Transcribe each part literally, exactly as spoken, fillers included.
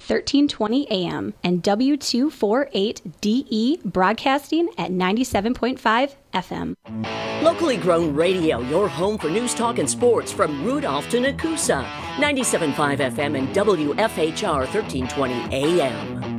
thirteen twenty A M, and W two forty-eight D E broadcasting at ninety-seven point five F M. Locally grown radio, your home for news, talk, and sports from Rudolph to Nakusa. ninety-seven point five F M and W F H R thirteen twenty A M.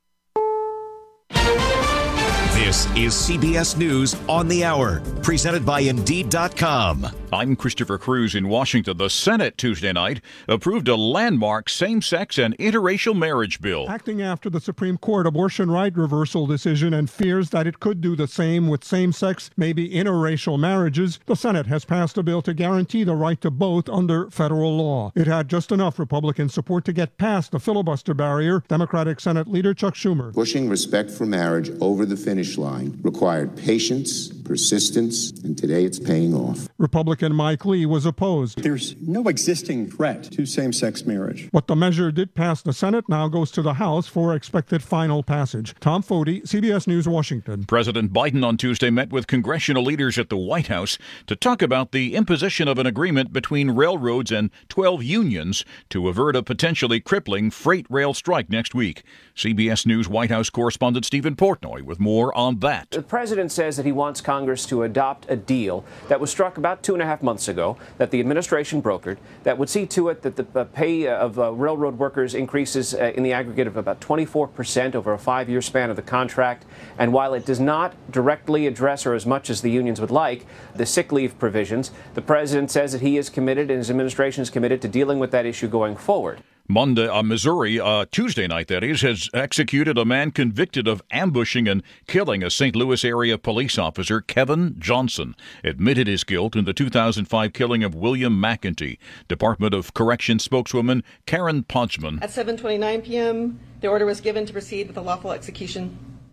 This is C B S News on the Hour, presented by Indeed dot com. I'm Christopher Cruz in Washington. The Senate Tuesday night approved a landmark same-sex and interracial marriage bill. Acting after the Supreme Court abortion right reversal decision and fears that it could do the same with same-sex, maybe interracial marriages, the Senate has passed a bill to guarantee the right to both under federal law. It had just enough Republican support to get past the filibuster barrier. Democratic Senate Leader Chuck Schumer. Pushing respect for marriage over the finish line required patience, persistence, and today it's paying off. Republican Mike Lee was opposed. There's no existing threat to same-sex marriage. But the measure did pass the Senate, now goes to the House for expected final passage. Tom Foti, C B S News, Washington. President Biden on Tuesday met with congressional leaders at the White House to talk about the imposition of an agreement between railroads and twelve unions to avert a potentially crippling freight rail strike next week. C B S News White House correspondent Stephen Portnoy with more on that. The president says that he wants Congress to adopt a deal that was struck about two and a half months ago that the administration brokered that would see to it that the pay of uh, railroad workers increases uh, in the aggregate of about twenty-four percent over a five-year span of the contract. And while it does not directly address, or as much as the unions would like, the sick leave provisions, the president says that he is committed and his administration is committed to dealing with that issue going forward. Monday, uh, Missouri, uh, Tuesday night, that is, has executed a man convicted of ambushing and killing a Saint Louis area police officer. Kevin Johnson admitted his guilt in the two thousand five killing of William McEntee. Department of Corrections spokeswoman Karen Podgman. At seven twenty-nine p.m., the order was given to proceed with the lawful execution.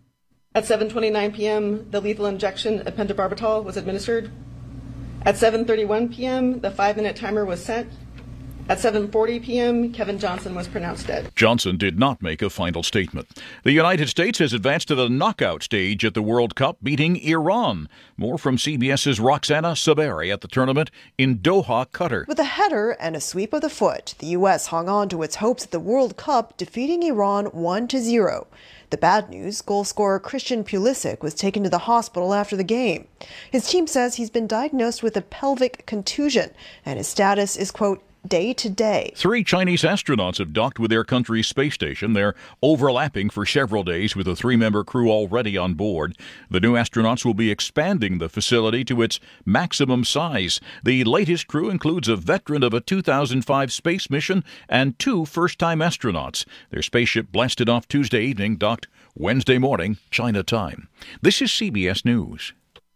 At seven twenty-nine p.m., the lethal injection of pentobarbital was administered. At seven thirty-one p.m., the five-minute timer was set. At seven forty p.m., Kevin Johnson was pronounced dead. Johnson did not make a final statement. The United States has advanced to the knockout stage at the World Cup, beating Iran. More from CBS's Roxana Saberi at the tournament in Doha, Qatar. With a header and a sweep of the foot, the U S hung on to its hopes at the World Cup, defeating Iran one to zero. The bad news, goal scorer Christian Pulisic was taken to the hospital after the game. His team says he's been diagnosed with a pelvic contusion, and his status is, quote, day to day. Three Chinese astronauts have docked with their country's space station. They're overlapping for several days with a three-member crew already on board. The new astronauts will be expanding the facility to its maximum size. The latest crew includes a veteran of a two thousand five space mission and two first-time astronauts. Their spaceship blasted off Tuesday evening, docked Wednesday morning, China time. This is C B S News.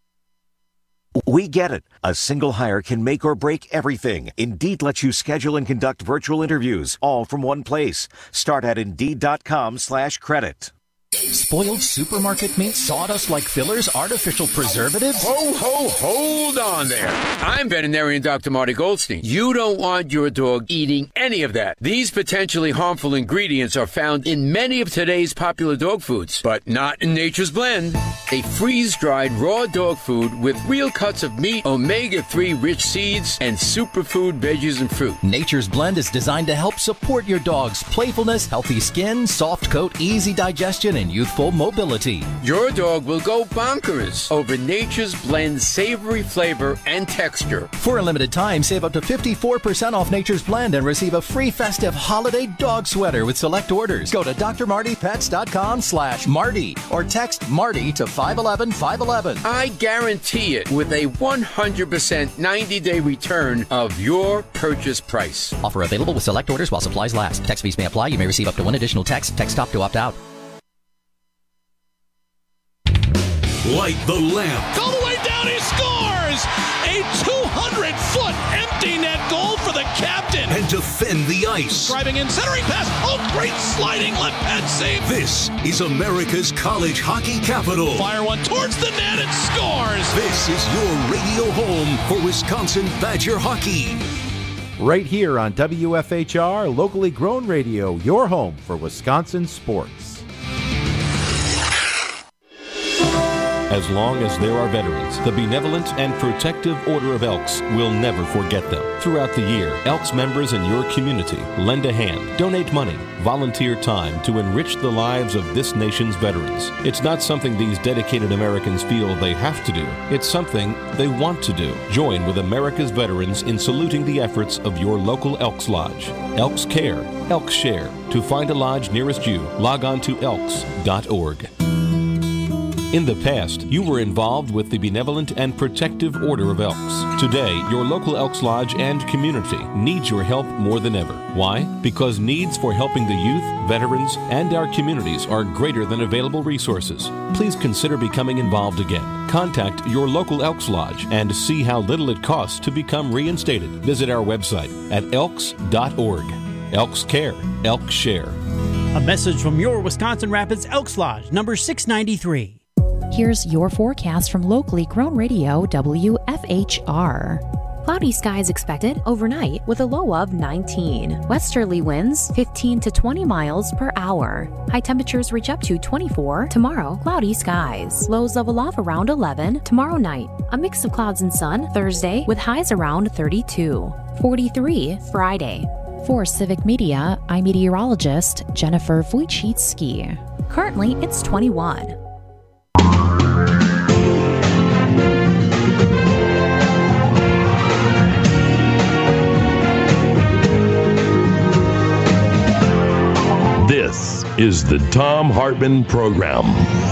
We get it. A single hire can make or break everything. Indeed lets you schedule and conduct virtual interviews, all from one place. Start at Indeed.com slash credit. Spoiled supermarket meat, sawdust like fillers, artificial preservatives? Ho, ho, hold on there. I'm veterinarian Doctor Marty Goldstein. You don't want your dog eating any of that. These potentially harmful ingredients are found in many of today's popular dog foods, but not in Nature's Blend. A freeze-dried raw dog food with real cuts of meat, omega three rich seeds, and superfood veggies and fruit. Nature's Blend is designed to help support your dog's playfulness, healthy skin, soft coat, easy digestion, and youthful mobility. Your dog will go bonkers over Nature's Blend savory flavor and texture. For a limited time, save up to fifty-four percent off Nature's Blend and receive a free festive holiday dog sweater with select orders. Go to drmartypets.com slash Marty or text Marty to five one one, five one one. I guarantee it with a one hundred percent ninety-day return of your purchase price. Offer available with select orders while supplies last. Text fees may apply. You may receive up to one additional text. Text stop to opt out. Light the lamp. All the way down, he scores! A two hundred foot empty net goal for the captain. And defend the ice. Driving in, centering pass. Oh, great sliding left pad save. This is America's college hockey capital. Fire one towards the net and scores. This is your radio home for Wisconsin Badger hockey. Right here on W F H R, locally grown radio, your home for Wisconsin sports. As long as there are veterans, the Benevolent and Protective Order of Elks will never forget them. Throughout the year, Elks members in your community lend a hand, donate money, volunteer time to enrich the lives of this nation's veterans. It's not something these dedicated Americans feel they have to do. It's something they want to do. Join with America's veterans in saluting the efforts of your local Elks Lodge. Elks Care, Elks Share. To find a lodge nearest you, log on to elks dot org. In the past, you were involved with the Benevolent and Protective Order of Elks. Today, your local Elks Lodge and community needs your help more than ever. Why? Because needs for helping the youth, veterans, and our communities are greater than available resources. Please consider becoming involved again. Contact your local Elks Lodge and see how little it costs to become reinstated. Visit our website at elks dot org. Elks Care, Elks Share. A message from your Wisconsin Rapids Elks Lodge, number six ninety-three. Here's your forecast from locally grown radio W F H R. Cloudy skies expected overnight with a low of nineteen. Westerly winds fifteen to twenty miles per hour. High temperatures reach up to twenty-four. Tomorrow, cloudy skies. Lows level off around eleven. Tomorrow night, a mix of clouds and sun. Thursday, with highs around thirty-two. forty-three Friday. For Civic Media, I'm meteorologist Jennifer Wojcicki. Currently, it's twenty-one. This is the Thom Hartmann Program.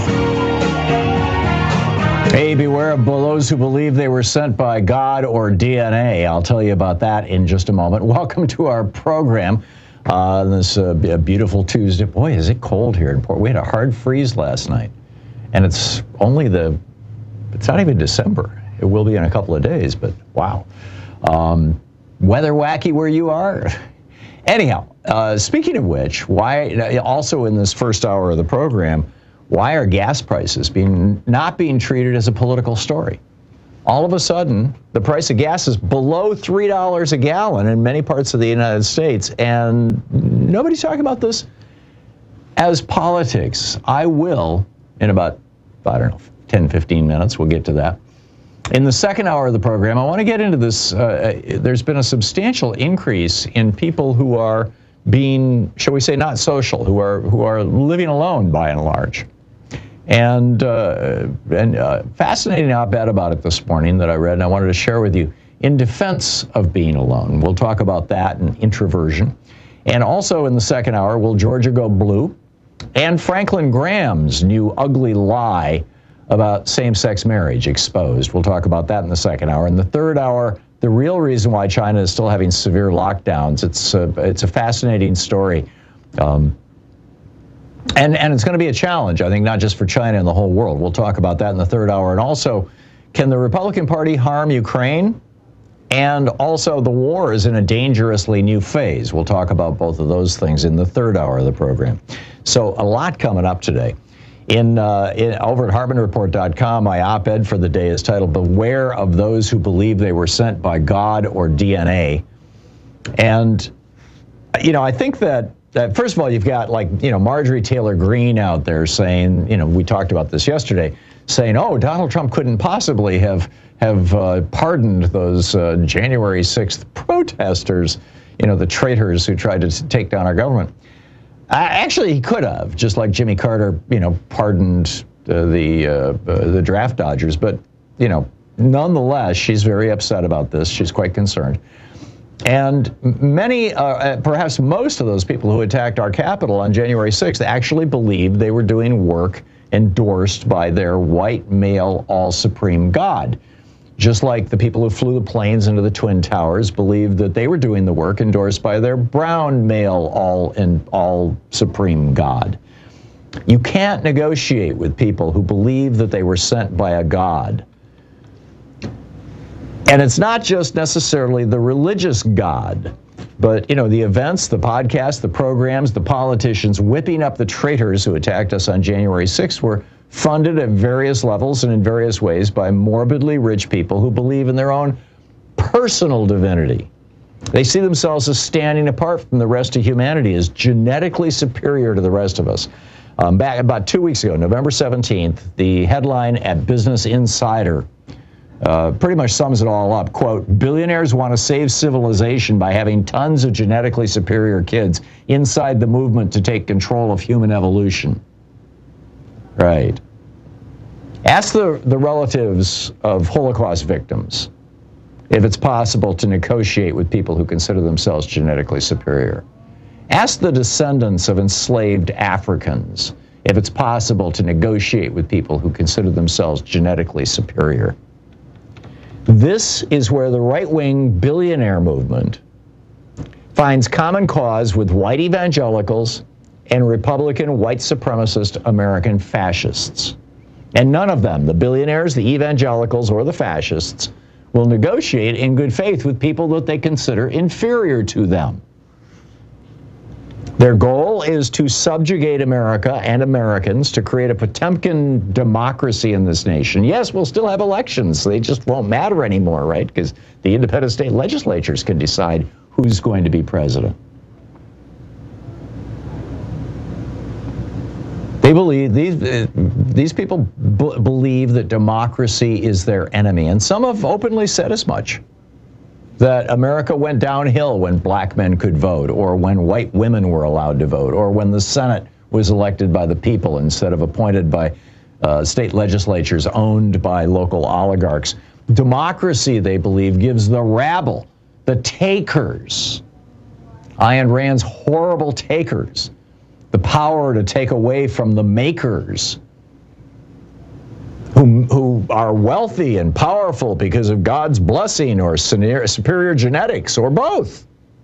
Hey, beware of those who believe they were sent by God or D N A. I'll tell you about that in just a moment. Welcome to our program. Uh, this uh, beautiful Tuesday. Boy, is it cold here in Port. We had a hard freeze last night. And it's only the, it's not even December. It will be in a couple of days, but wow. Um, weather wacky where you are. Anyhow, uh, speaking of which, why also in this first hour of the program, why are gas prices being not being treated as a political story? All of a sudden, the price of gas is below three dollars a gallon in many parts of the United States, and nobody's talking about this as politics. I will, in about, I don't know, ten, fifteen minutes, we'll get to that. In the second hour of the program, I want to get into this. Uh, there's been a substantial increase in people who are being, shall we say, not social, who are who are living alone by and large. And uh, and uh, fascinating op-ed about it this morning that I read, and I wanted to share with you in defense of being alone. We'll talk about that and introversion. And also in the second hour, will Georgia go blue? And Franklin Graham's new ugly lie about same-sex marriage exposed. We'll talk about that in the second hour. In the third hour, the real reason why China is still having severe lockdowns. It's a, it's a fascinating story. Um, and, and it's going to be a challenge, I think, not just for China and the whole world. We'll talk about that in the third hour. And also, can the Republican Party harm Ukraine? And also, the war is in a dangerously new phase. We'll talk about both of those things in the third hour of the program. So a lot coming up today. In, uh, in over at Hartmann Report dot com, my op-ed for the day is titled "Beware of Those Who Believe They Were Sent by God or D N A." And, you know, I think that, that first of all, you've got like, you know, Marjorie Taylor Greene out there saying, you know, we talked about this yesterday, saying, oh, Donald Trump couldn't possibly have have uh, pardoned those uh, January sixth protesters, you know, the traitors who tried to take down our government. Uh, actually, he could have, just like Jimmy Carter, you know, pardoned uh, the uh, uh, the draft dodgers. But, you know, nonetheless, she's very upset about this. She's quite concerned. And many, uh, perhaps most of those people who attacked our Capitol on January sixth actually believed they were doing work endorsed by their white male all-supreme God. Just like the people who flew the planes into the Twin Towers believed that they were doing the work endorsed by their brown male all and all supreme God. You can't negotiate with people who believe that they were sent by a God. And it's not just necessarily the religious God, but, you know, the events, the podcasts, the programs, the politicians whipping up the traitors who attacked us on January sixth were funded at various levels and in various ways by morbidly rich people who believe in their own personal divinity. They see themselves as standing apart from the rest of humanity, as genetically superior to the rest of us. Um, back about two weeks ago, November seventeenth, the headline at Business Insider uh, pretty much sums it all up. Quote, billionaires want to save civilization by having tons of genetically superior kids inside the movement to take control of human evolution. Right. Ask the, the relatives of Holocaust victims if it's possible to negotiate with people who consider themselves genetically superior. Ask the descendants of enslaved Africans if it's possible to negotiate with people who consider themselves genetically superior. This is where the right-wing billionaire movement finds common cause with white evangelicals and Republican white supremacist American fascists. And none of them, the billionaires, the evangelicals, or the fascists, will negotiate in good faith with people that they consider inferior to them. Their goal is to subjugate America and Americans, to create a Potemkin democracy in this nation. Yes, we'll still have elections. They just won't matter anymore, right? Because the independent state legislatures can decide who's going to be president. They believe, these, uh, these people b- believe that democracy is their enemy, and some have openly said as much. That America went downhill when black men could vote, or when white women were allowed to vote, or when the Senate was elected by the people instead of appointed by uh, state legislatures owned by local oligarchs. Democracy, they believe, gives the rabble, the takers, Ayn Rand's horrible takers, the power to take away from the makers, who, who are wealthy and powerful because of God's blessing or superior genetics, or both.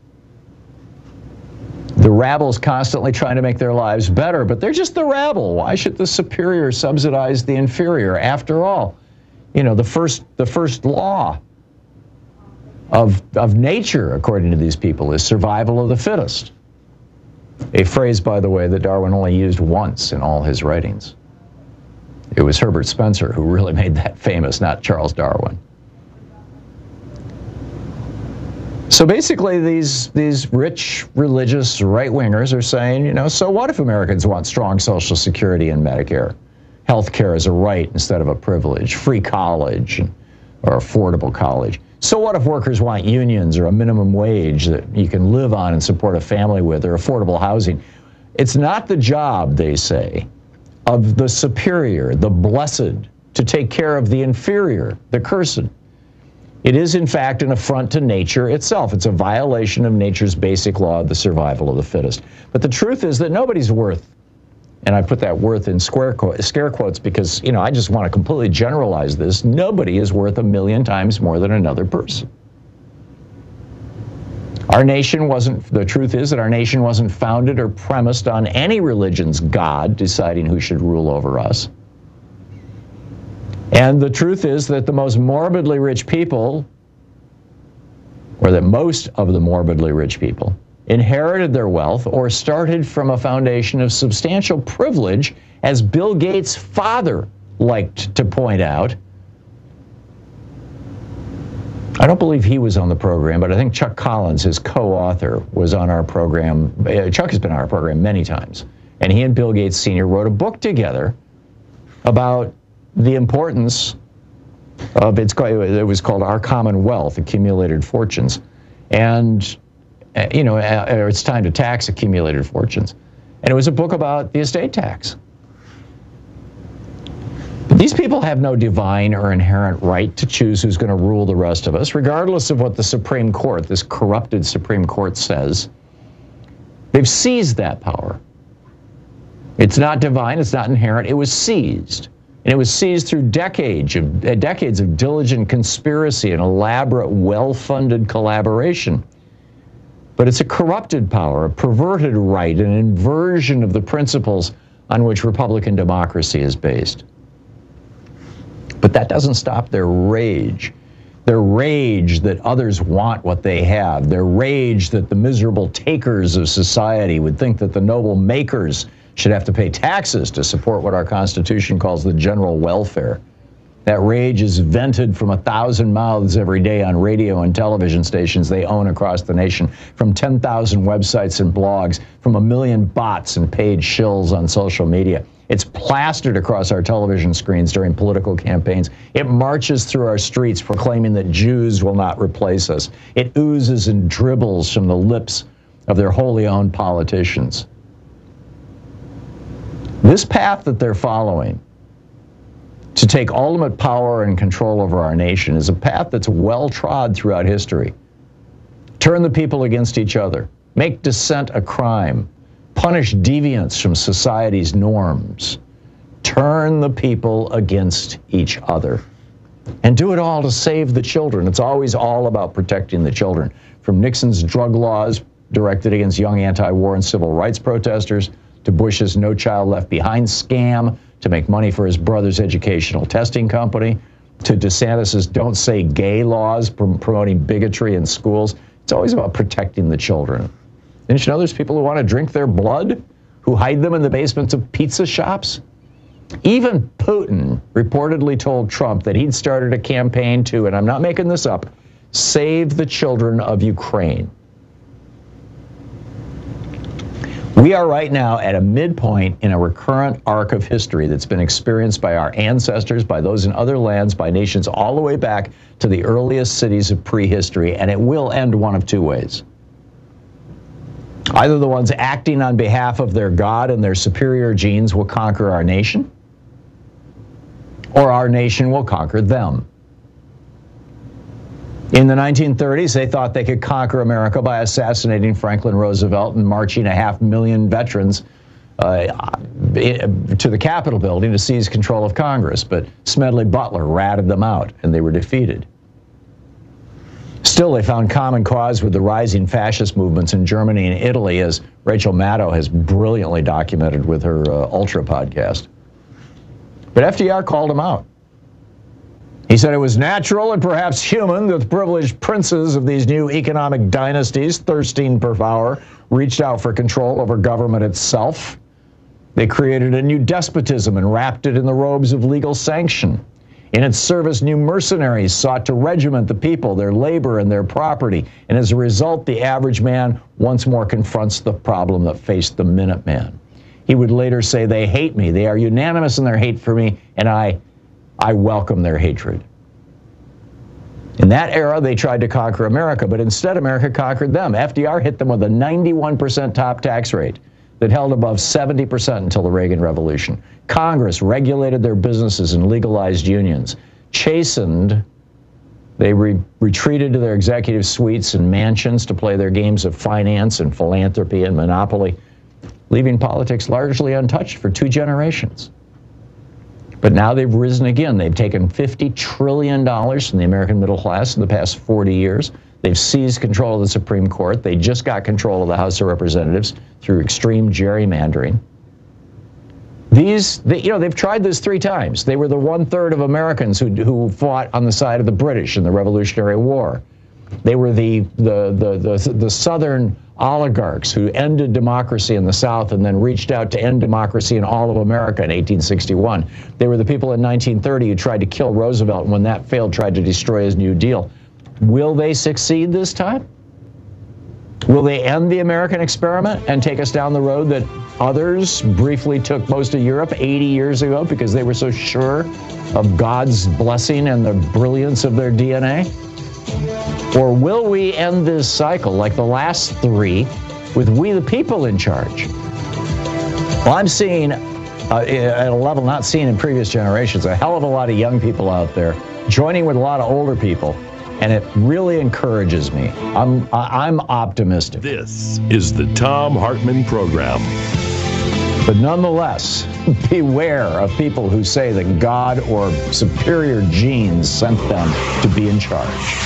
The rabble's constantly trying to make their lives better, but they're just the rabble. Why should the superior subsidize the inferior? After all, you know, the first the first law of, of nature, according to these people, is survival of the fittest. A phrase, by the way, that Darwin only used once in all his writings. It was Herbert Spencer who really made that famous, not Charles Darwin. So basically, these, these rich, religious right-wingers are saying, you know, so what if Americans want strong Social Security and Medicare? Health care is a right instead of a privilege, free college, or affordable college. So what if workers want unions or a minimum wage that you can live on and support a family with, or affordable housing? It's not the job, they say, of the superior, the blessed, to take care of the inferior, the cursed. It is, in fact, an affront to nature itself. It's a violation of nature's basic law of the survival of the fittest. But the truth is that nobody's worth, and I put that worth in square quote, scare quotes because, you know, I just want to completely generalize this. Nobody is worth a million times more than another person. Our nation wasn't, the truth is that our nation wasn't founded or premised on any religion's God deciding who should rule over us. And the truth is that the most morbidly rich people, or that most of the morbidly rich people, inherited their wealth or started from a foundation of substantial privilege, as Bill Gates' father liked to point out. I don't believe he was on the program, but I think Chuck Collins, his co-author, was on our program. Chuck has been on our program many times. And he and Bill Gates Senior wrote a book together about the importance of, it's, it was called Our Common Wealth, Accumulated Fortunes. And, you know, it's time to tax accumulated fortunes. And it was a book about the estate tax. But these people have no divine or inherent right to choose who's going to rule the rest of us, regardless of what the Supreme Court, this corrupted Supreme Court, says. They've seized that power. It's not divine, it's not inherent, it was seized. And it was seized through decades of, uh, decades of diligent conspiracy and elaborate, well-funded collaboration. But it's a corrupted power, a perverted right, an inversion of the principles on which Republican democracy is based. But that doesn't stop their rage. Their rage that others want what they have. Their rage that the miserable takers of society would think that the noble makers should have to pay taxes to support what our Constitution calls the general welfare. That rage is vented from a thousand mouths every day on radio and television stations they own across the nation, from ten thousand websites and blogs, from a million bots and paid shills on social media. It's plastered across our television screens during political campaigns. It marches through our streets proclaiming that Jews will not replace us. It oozes and dribbles from the lips of their wholly owned politicians. This path that they're following to take ultimate power and control over our nation is a path that's well trod throughout history. Turn the people against each other. Make dissent a crime. Punish deviance from society's norms. Turn the people against each other. And do it all to save the children. It's always all about protecting the children. From Nixon's drug laws directed against young anti-war and civil rights protesters, to Bush's No Child Left Behind scam to make money for his brother's educational testing company, to DeSantis's Don't Say Gay laws promoting bigotry in schools. It's always about protecting the children. Didn't you know there's people who want to drink their blood, who hide them in the basements of pizza shops? Even Putin reportedly told Trump that he'd started a campaign to, and I'm not making this up, save the children of Ukraine. We are right now at a midpoint in a recurrent arc of history that's been experienced by our ancestors, by those in other lands, by nations all the way back to the earliest cities of prehistory, and it will end one of two ways. Either the ones acting on behalf of their God and their superior genes will conquer our nation, or our nation will conquer them. In the nineteen thirties, they thought they could conquer America by assassinating Franklin Roosevelt and marching a half million veterans uh, to the Capitol building to seize control of Congress. But Smedley Butler ratted them out, and they were defeated. Still, they found common cause with the rising fascist movements in Germany and Italy, as Rachel Maddow has brilliantly documented with her uh, Ultra podcast. But F D R called them out. He said it was natural and perhaps human that the privileged princes of these new economic dynasties, thirsting for power, reached out for control over government itself. They created a new despotism and wrapped it in the robes of legal sanction. In its service, new mercenaries sought to regiment the people, their labor, and their property. And as a result, the average man once more confronts the problem that faced the Minuteman. He would later say, they hate me. They are unanimous in their hate for me, and I I welcome their hatred. In that era, they tried to conquer America, but instead America conquered them. F D R hit them with a ninety-one percent top tax rate that held above seventy percent until the Reagan Revolution. Congress regulated their businesses and legalized unions. Chastened, they re- retreated to their executive suites and mansions to play their games of finance and philanthropy and monopoly, leaving politics largely untouched for two generations. But now they've risen again. They've taken fifty trillion dollars from the American middle class in the past forty years. They've seized control of the Supreme Court. They just got control of the House of Representatives through extreme gerrymandering. These, they, you know, they've tried this three times. They were the one-third of Americans who, who fought on the side of the British in the Revolutionary War. They were the, the, the, the, the Southern oligarchs who ended democracy in the South and then reached out to end democracy in all of America in eighteen sixty-one. They were the people in nineteen thirty who tried to kill Roosevelt, and when that failed, tried to destroy his New Deal. Will they succeed this time? Will they end the American experiment and take us down the road that others briefly took most of Europe eighty years ago because they were so sure of God's blessing and the brilliance of their D N A? Or will we end this cycle like the last three with we the people in charge? Well, I'm seeing, uh, at a level not seen in previous generations, a hell of a lot of young people out there joining with a lot of older people, and it really encourages me. I'm, I'm optimistic. This is the Thom Hartmann Program. But nonetheless, beware of people who say that God or superior genes sent them to be in charge.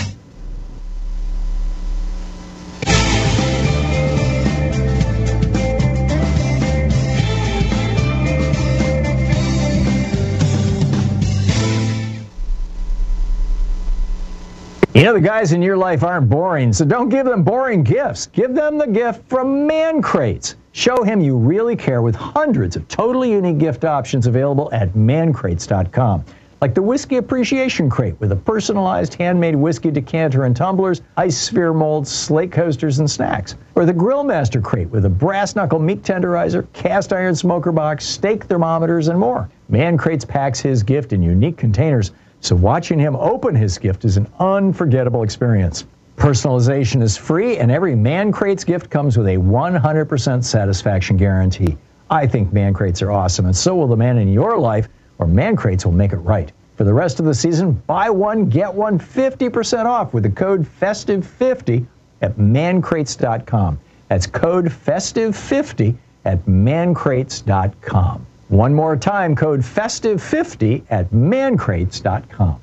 You know, the guys in your life aren't boring, so don't give them boring gifts. Give them the gift from Man Crates. Show him you really care with hundreds of totally unique gift options available at man crates dot com. like the Whiskey Appreciation Crate with a personalized handmade whiskey decanter and tumblers, ice sphere molds, slate coasters, and snacks. Or the Grillmaster Crate with a brass knuckle meat tenderizer, cast iron smoker box, steak thermometers, and more. Man Crates packs his gift in unique containers, so watching him open his gift is an unforgettable experience. Personalization is free, and every Man Crates gift comes with a one hundred percent satisfaction guarantee. I think Man Crates are awesome, and so will the man in your life, or Man Crates will make it right. For the rest of the season, buy one, get one fifty percent off with the code festive fifty at man crates dot com. That's code festive fifty at man crates dot com. One more time, code festive fifty at man crates dot com.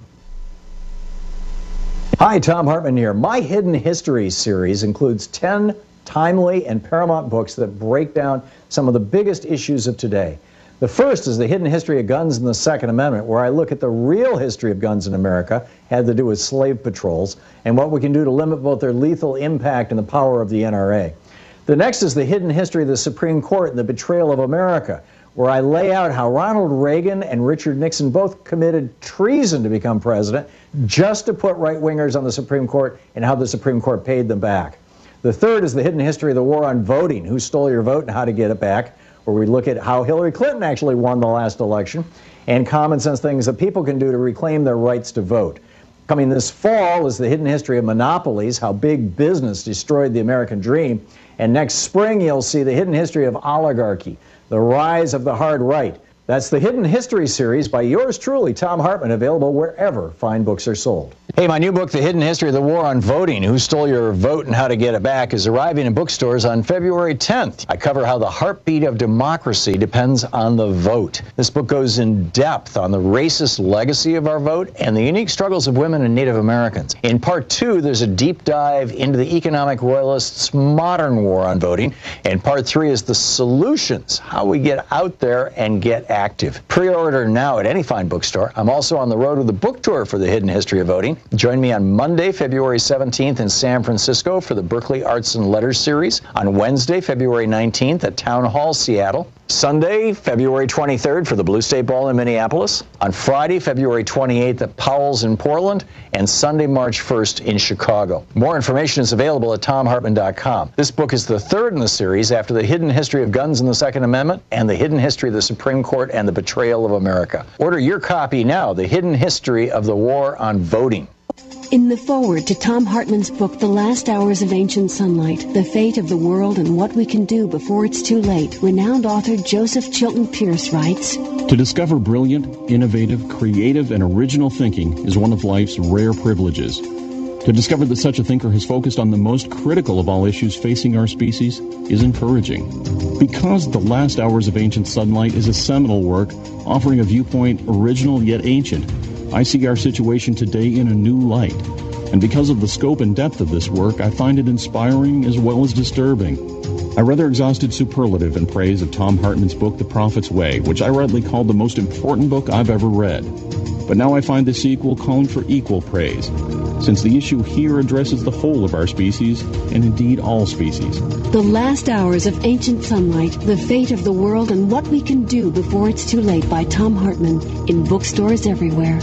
Hi, Thom Hartmann here. My Hidden History series includes ten timely and paramount books that break down some of the biggest issues of today. The first is The Hidden History of Guns and the Second Amendment, where I look at the real history of guns in America, had to do with slave patrols, and what we can do to limit both their lethal impact and the power of the N R A. The next is The Hidden History of the Supreme Court and the Betrayal of America, where I lay out how Ronald Reagan and Richard Nixon both committed treason to become president just to put right-wingers on the Supreme Court and how the Supreme Court paid them back. The third is The Hidden History of the War on Voting, who stole your vote and how to get it back, where we look at how Hillary Clinton actually won the last election and common sense things that people can do to reclaim their rights to vote. Coming this fall is The Hidden History of Monopolies, how big business destroyed the American dream. And next spring, you'll see The Hidden History of Oligarchy, the rise of the hard right. That's the Hidden History series by yours truly, Thom Hartmann, available wherever fine books are sold. Hey, my new book, The Hidden History of the War on Voting, Who Stole Your Vote and How to Get It Back, is arriving in bookstores on February tenth. I cover how the heartbeat of democracy depends on the vote. This book goes in depth on the racist legacy of our vote and the unique struggles of women and Native Americans. In part two, there's a deep dive into the economic royalists' modern war on voting. And part three is the solutions, how we get out there and get active. Pre-order now at any fine bookstore. I'm also on the road with a book tour for The Hidden History of Voting. Join me on Monday, February seventeenth in San Francisco for the Berkeley Arts and Letters series. On Wednesday, February nineteenth at Town Hall, Seattle. Sunday, February twenty-third for the Blue State Ball in Minneapolis. On Friday, February twenty-eighth at Powell's in Portland. And Sunday, March first in Chicago. More information is available at thom hartmann dot com. This book is the third in the series after The Hidden History of Guns and the Second Amendment and The Hidden History of the Supreme Court and the Betrayal of America. Order your copy now, The Hidden History of the War on Voting. In the foreword to Thom Hartmann's book, The Last Hours of Ancient Sunlight, The Fate of the World and What We Can Do Before It's Too Late, renowned author Joseph Chilton Pearce writes, To discover brilliant, innovative, creative, and original thinking is one of life's rare privileges. To discover that such a thinker has focused on the most critical of all issues facing our species is encouraging. Because The Last Hours of Ancient Sunlight is a seminal work offering a viewpoint original yet ancient, I see our situation today in a new light. And because of the scope and depth of this work, I find it inspiring as well as disturbing. I rather exhausted superlative in praise of Thom Hartmann's book, The Prophet's Way, which I rightly called the most important book I've ever read. But now I find the sequel calling for equal praise, since the issue here addresses the whole of our species, and indeed all species. The Last Hours of Ancient Sunlight, The Fate of the World and What We Can Do Before It's Too Late by Thom Hartmann, in bookstores everywhere.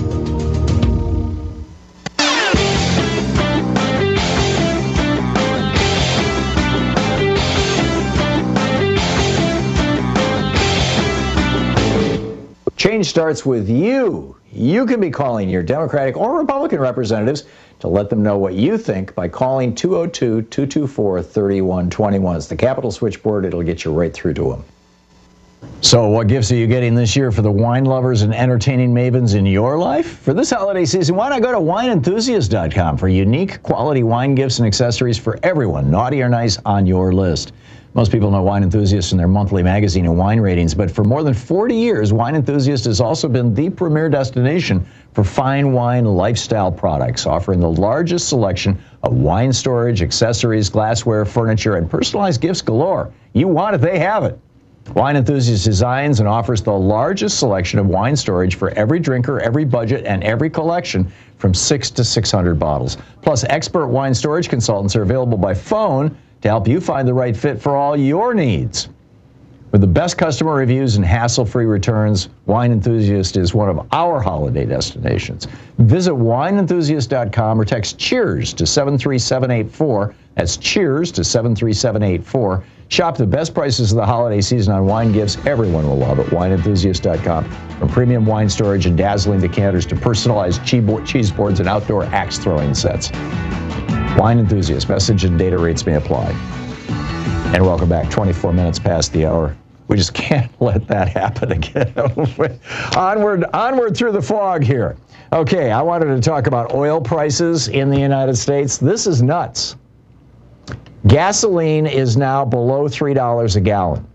Change starts with you. You can be calling your Democratic or Republican representatives to let them know what you think by calling two oh two, two two four, three one two one. It's the Capitol switchboard. It'll get you right through to them. So what gifts are you getting this year for the wine lovers and entertaining mavens in your life? For this holiday season, why not go to wine enthusiast dot com for unique quality wine gifts and accessories for everyone, naughty or nice, on your list. Most people know Wine Enthusiast in their monthly magazine and wine ratings, but for more than forty years, Wine Enthusiast has also been the premier destination for fine wine lifestyle products, offering the largest selection of wine storage, accessories, glassware, furniture, and personalized gifts galore. You want it, they have it. Wine Enthusiast designs and offers the largest selection of wine storage for every drinker, every budget, and every collection, from six to six hundred bottles. Plus, expert wine storage consultants are available by phone to help you find the right fit for all your needs. With the best customer reviews and hassle-free returns, Wine Enthusiast is one of our holiday destinations. Visit wine enthusiast dot com or text CHEERS to seven three seven eight four. That's CHEERS to seven three seven eight four. Shop the best prices of the holiday season on wine gifts. Everyone will love it. wine enthusiast dot com. From premium wine storage and dazzling decanters to personalized cheese boards and outdoor axe-throwing sets. Wine Enthusiast. Message and data rates may apply. And welcome back. twenty-four minutes past the hour. We just can't let that happen again. onward, onward through the fog here. Okay, I wanted to talk about oil prices in the United States. This is nuts. Gasoline is now below three dollars a gallon.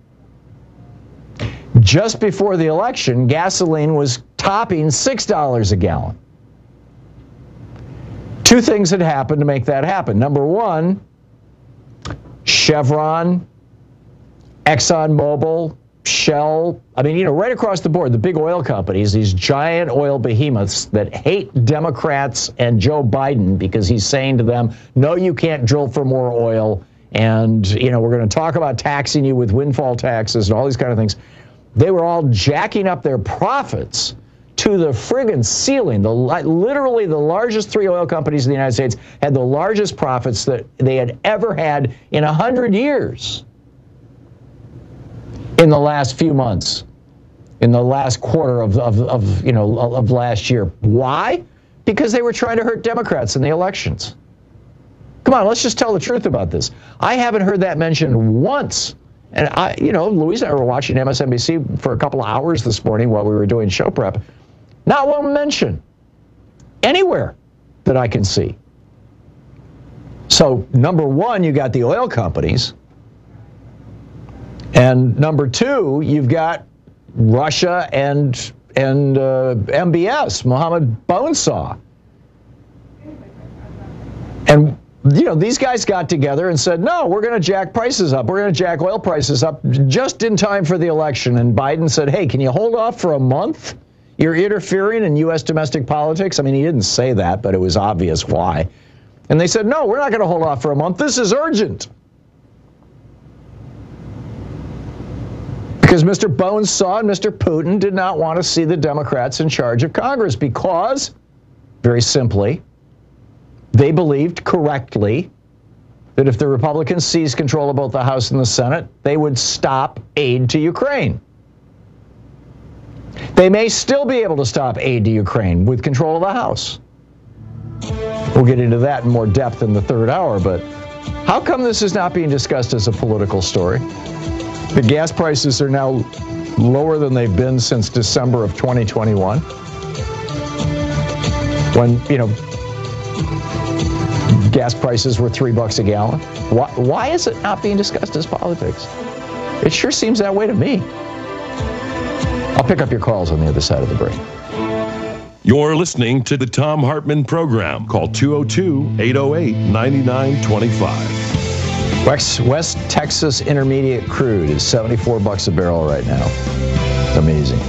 Just before the election, gasoline was topping six dollars a gallon. Two things had happened to make that happen. Number one, Chevron, ExxonMobil, Shell, I mean, you know, right across the board, the big oil companies, these giant oil behemoths that hate Democrats and Joe Biden because he's saying to them, no, you can't drill for more oil. And, you know, we're going to talk about taxing you with windfall taxes and all these kind of things. They were all jacking up their profits to the friggin' ceiling. The literally the largest three oil companies in the United States had the largest profits that they had ever had in a hundred years in the last few months, in the last quarter of, of, of you know of last year. Why? Because they were trying to hurt Democrats in the elections. Come on, let's just tell the truth about this. I haven't heard that mentioned once. And I, you know, Louise and I were watching M S N B C for a couple of hours this morning while we were doing show prep. Not one mention anywhere that I can see. So, number one, you got the oil companies. And number two, you've got Russia and and uh, M B S, Mohammed Bonesaw. And, you know, these guys got together and said, no, we're going to jack prices up. We're going to jack oil prices up just in time for the election. And Biden said, hey, can you hold off for a month? You're interfering in U S domestic politics. I mean, he didn't say that, but it was obvious why. And they said, no, we're not going to hold off for a month. This is urgent. Because Mister Bonesaw and Mister Putin did not want to see the Democrats in charge of Congress because, very simply, they believed correctly that if the Republicans seized control of both the House and the Senate, they would stop aid to Ukraine. They may still be able to stop aid to Ukraine with control of the House. We'll get into that in more depth in the third hour, but how come this is not being discussed as a political story? The gas prices are now lower than they've been since December of twenty twenty-one. When, you know, gas prices were three bucks a gallon. Why, why is it not being discussed as politics? It sure seems that way to me. I'll pick up your calls on the other side of the break. You're listening to the Thom Hartmann Program. Call two oh two, eight oh eight, nine nine two five. West, West Texas Intermediate crude is seventy-four bucks a barrel right now. Amazing.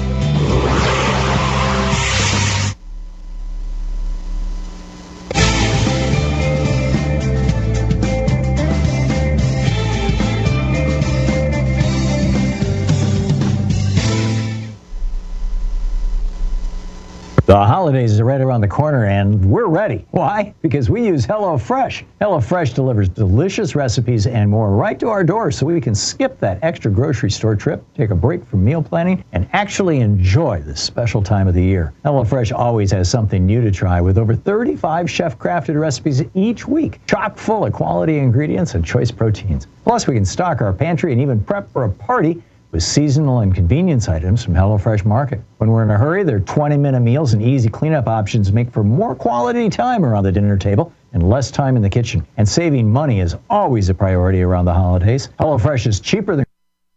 The holidays are right around the corner, and we're ready. Why? Because we use HelloFresh. HelloFresh delivers delicious recipes and more right to our doors so we can skip that extra grocery store trip, take a break from meal planning, and actually enjoy this special time of the year. HelloFresh always has something new to try with over thirty-five chef-crafted recipes each week, chock full of quality ingredients and choice proteins. Plus, we can stock our pantry and even prep for a party with seasonal and convenience items from HelloFresh Market. When we're in a hurry, their twenty-minute meals and easy cleanup options make for more quality time around the dinner table and less time in the kitchen. And saving money is always a priority around the holidays. HelloFresh is cheaper than...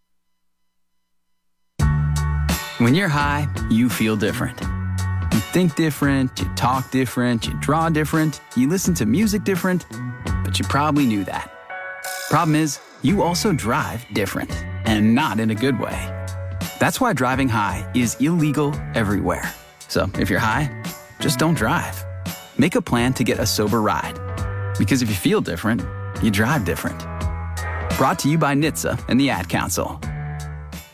When you're high, you feel different. You think different, you talk different, you draw different, you listen to music different, but you probably knew that. Problem is, you also drive different. And not in a good way. That's why driving high is illegal everywhere. So if you're high, just don't drive. Make a plan to get a sober ride. Because if you feel different, you drive different. Brought to you by N H T S A and the Ad Council.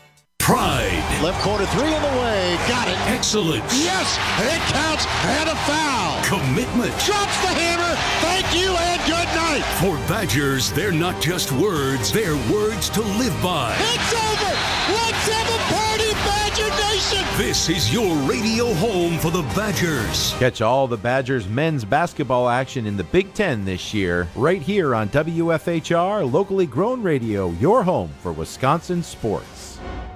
Pride. Left corner three in the way. Got it. Excellence. Yes, it counts and a foul. Commitment. Drops the hammer. Thank you and good night. For Badgers, they're not just words, they're words to live by. It's over. Let's have a party, Badger Nation. This is your radio home for the Badgers. Catch all the Badgers men's basketball action in the Big Ten this year, right here on W F H R, locally grown radio, your home for Wisconsin sports.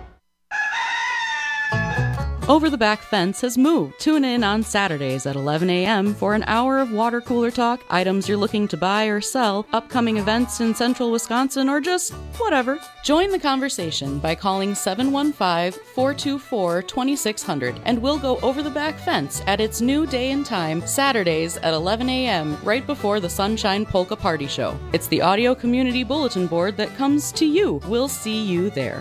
Over the Back Fence has moved. Tune in on Saturdays at eleven a.m. for an hour of water cooler talk, items you're looking to buy or sell, upcoming events in central Wisconsin, or just whatever. Join the conversation by calling seven one five, four two four, two six zero zero, and we'll go over the back fence at its new day and time, Saturdays at eleven a.m., right before the Sunshine Polka Party Show. It's the audio community bulletin board that comes to you. We'll see you there.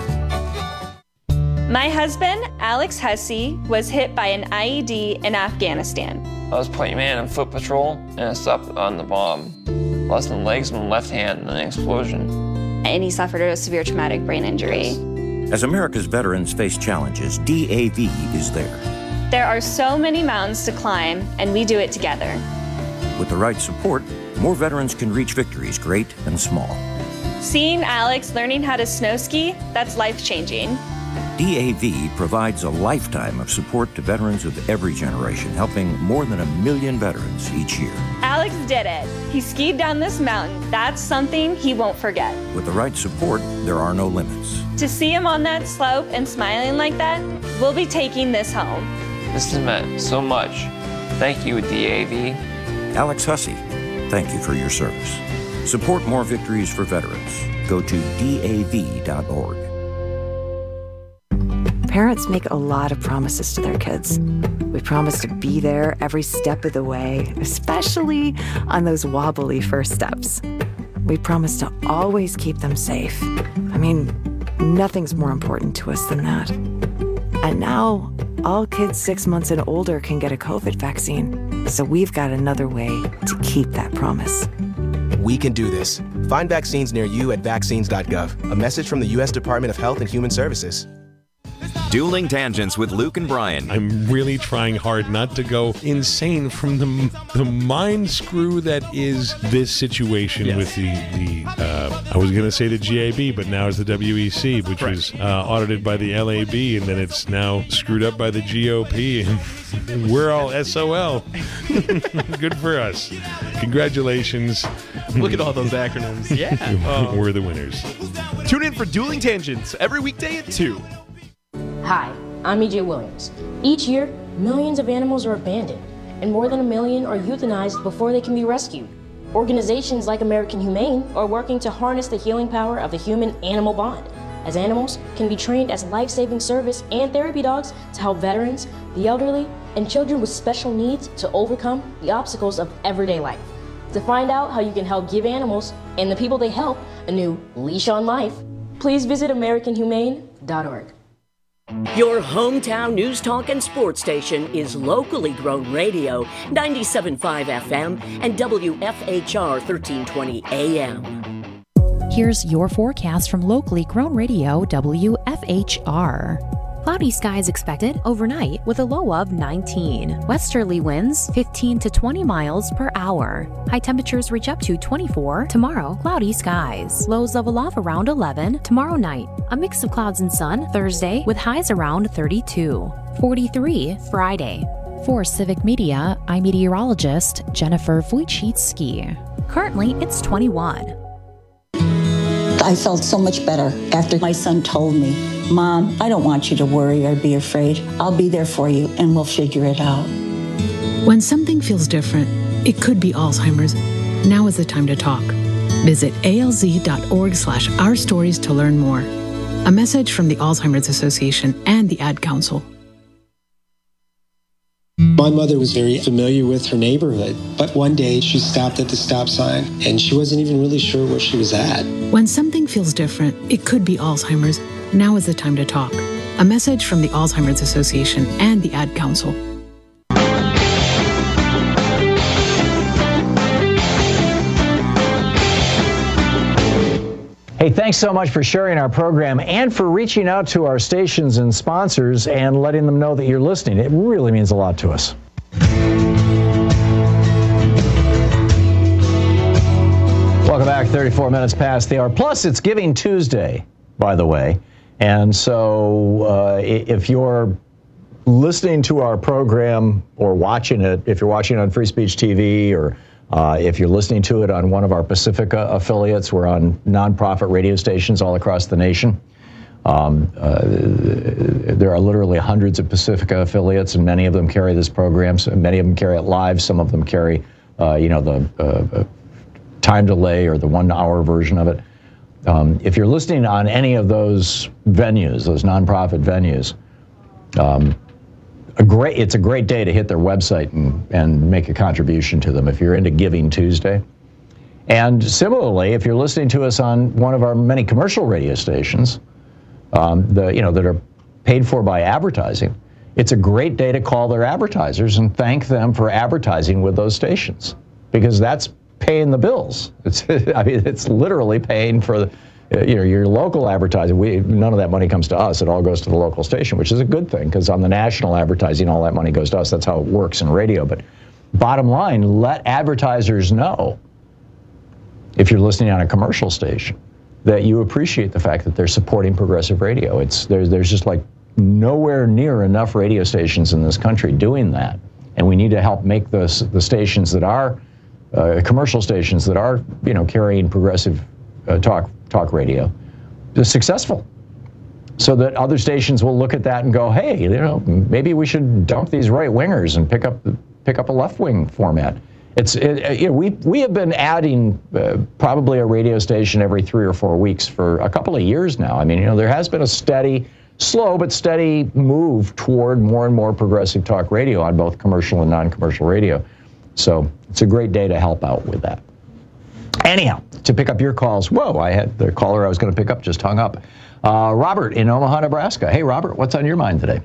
My husband, Alex Hussey, was hit by an I E D in Afghanistan. I was point man on foot patrol, and I stepped on the bomb. Lost my legs and my left hand in an explosion. And he suffered a severe traumatic brain injury. As America's veterans face challenges, D A V is there. There are so many mountains to climb, and we do it together. With the right support, more veterans can reach victories, great and small. Seeing Alex learning how to snow ski, that's life-changing. D A V provides a lifetime of support to veterans of every generation, helping more than a million veterans each year. Alex did it. He skied down this mountain. That's something he won't forget. With the right support, there are no limits. To see him on that slope and smiling like that, we'll be taking this home. This has meant so much. Thank you, D A V. Alex Hussey, thank you for your service. Support more victories for veterans. Go to D A V dot org. Parents make a lot of promises to their kids. We promise to be there every step of the way, especially on those wobbly first steps. We promise to always keep them safe. I mean, nothing's more important to us than that. And now, all kids six months and older can get a COVID vaccine. So we've got another way to keep that promise. We can do this. Find vaccines near you at vaccines dot gov. A message from the U S Department of Health and Human Services. Dueling Tangents with Luke and Brian. I'm really trying hard not to go insane from the the mind screw that is this situation yes. with the, the uh, I was going to say the G A B, but now it's the W E C, which right. was uh, audited by the L A B, and then it's now screwed up by the G O P, and we're all S O L. Good for us. Congratulations. Look at all those acronyms. Yeah. We're the winners. Tune in for Dueling Tangents every weekday at two. Hi, I'm E J Williams. Each year, millions of animals are abandoned, and more than a million are euthanized before they can be rescued. Organizations like American Humane are working to harness the healing power of the human-animal bond, as animals can be trained as life-saving service and therapy dogs to help veterans, the elderly, and children with special needs to overcome the obstacles of everyday life. To find out how you can help give animals and the people they help a new leash on life, please visit American Humane dot org. Your hometown news talk and sports station is locally grown radio, ninety-seven point five F M and W F H R thirteen twenty A M. Here's your forecast from locally grown radio, W F H R. Cloudy skies expected overnight with a low of nineteen. Westerly winds fifteen to twenty miles per hour. High temperatures reach up to twenty-four. Tomorrow, cloudy skies. Lows level off around eleven. Tomorrow night, a mix of clouds and sun. Thursday, with highs around thirty-two. forty-three Friday. For Civic Media, I'm meteorologist Jennifer Wojcicki. Currently, it's twenty-one. I felt so much better after my son told me, Mom, I don't want you to worry or be afraid. I'll be there for you and we'll figure it out. When something feels different, it could be Alzheimer's. Now is the time to talk. Visit alz.org slash our stories to learn more. A message from the Alzheimer's Association and the Ad Council. My mother was very familiar with her neighborhood, but one day she stopped at the stop sign and she wasn't even really sure where she was at. When something feels different, it could be Alzheimer's. Now is the time to talk. A message from the Alzheimer's Association and the Ad Council. Hey, Hey, thanks so much for sharing our program and for reaching out to our stations and sponsors and letting them know that you're listening. It really means a lot to us. Welcome back. thirty-four minutes past the hour. Plus, it's Giving Tuesday, by the way. And so uh, if you're listening to our program or watching it, if you're watching it on Free Speech T V or uh, if you're listening to it on one of our Pacifica affiliates, we're on nonprofit radio stations all across the nation. Um, uh, there are literally hundreds of Pacifica affiliates, and many of them carry this program. So many of them carry it live. Some of them carry, uh, you know, the uh, time delay or the one-hour version of it. Um, if you're listening on any of those venues, those nonprofit venues, um, a great it's a great day to hit their website and, and make a contribution to them if you're into Giving Tuesday. And similarly, if you're listening to us on one of our many commercial radio stations, um, the you know that are paid for by advertising, it's a great day to call their advertisers and thank them for advertising with those stations, because that's paying the bills. It's, I mean, it's literally paying for the, you know, your local advertising. We, none of that money comes to us. It all goes to the local station, which is a good thing, because on the national advertising, all that money goes to us. That's how it works in radio. But bottom line, let advertisers know, if you're listening on a commercial station, that you appreciate the fact that they're supporting progressive radio. It's there's there's just like nowhere near enough radio stations in this country doing that, and we need to help make the the stations that are Uh, commercial stations that are, you know, carrying progressive uh, talk talk radio, successful, so that other stations will look at that and go, hey, you know, maybe we should dump these right wingers and pick up pick up a left wing format. It's it, you know, we we have been adding uh, probably a radio station every three or four weeks for a couple of years now. I mean, you know, there has been a steady, slow but steady move toward more and more progressive talk radio on both commercial and non-commercial radio. So it's a great day to help out with that. Anyhow, to pick up your calls, whoa, I had the caller I was going to pick up just hung up. Uh, Robert in Omaha, Nebraska. Hey, Robert, what's on your mind today?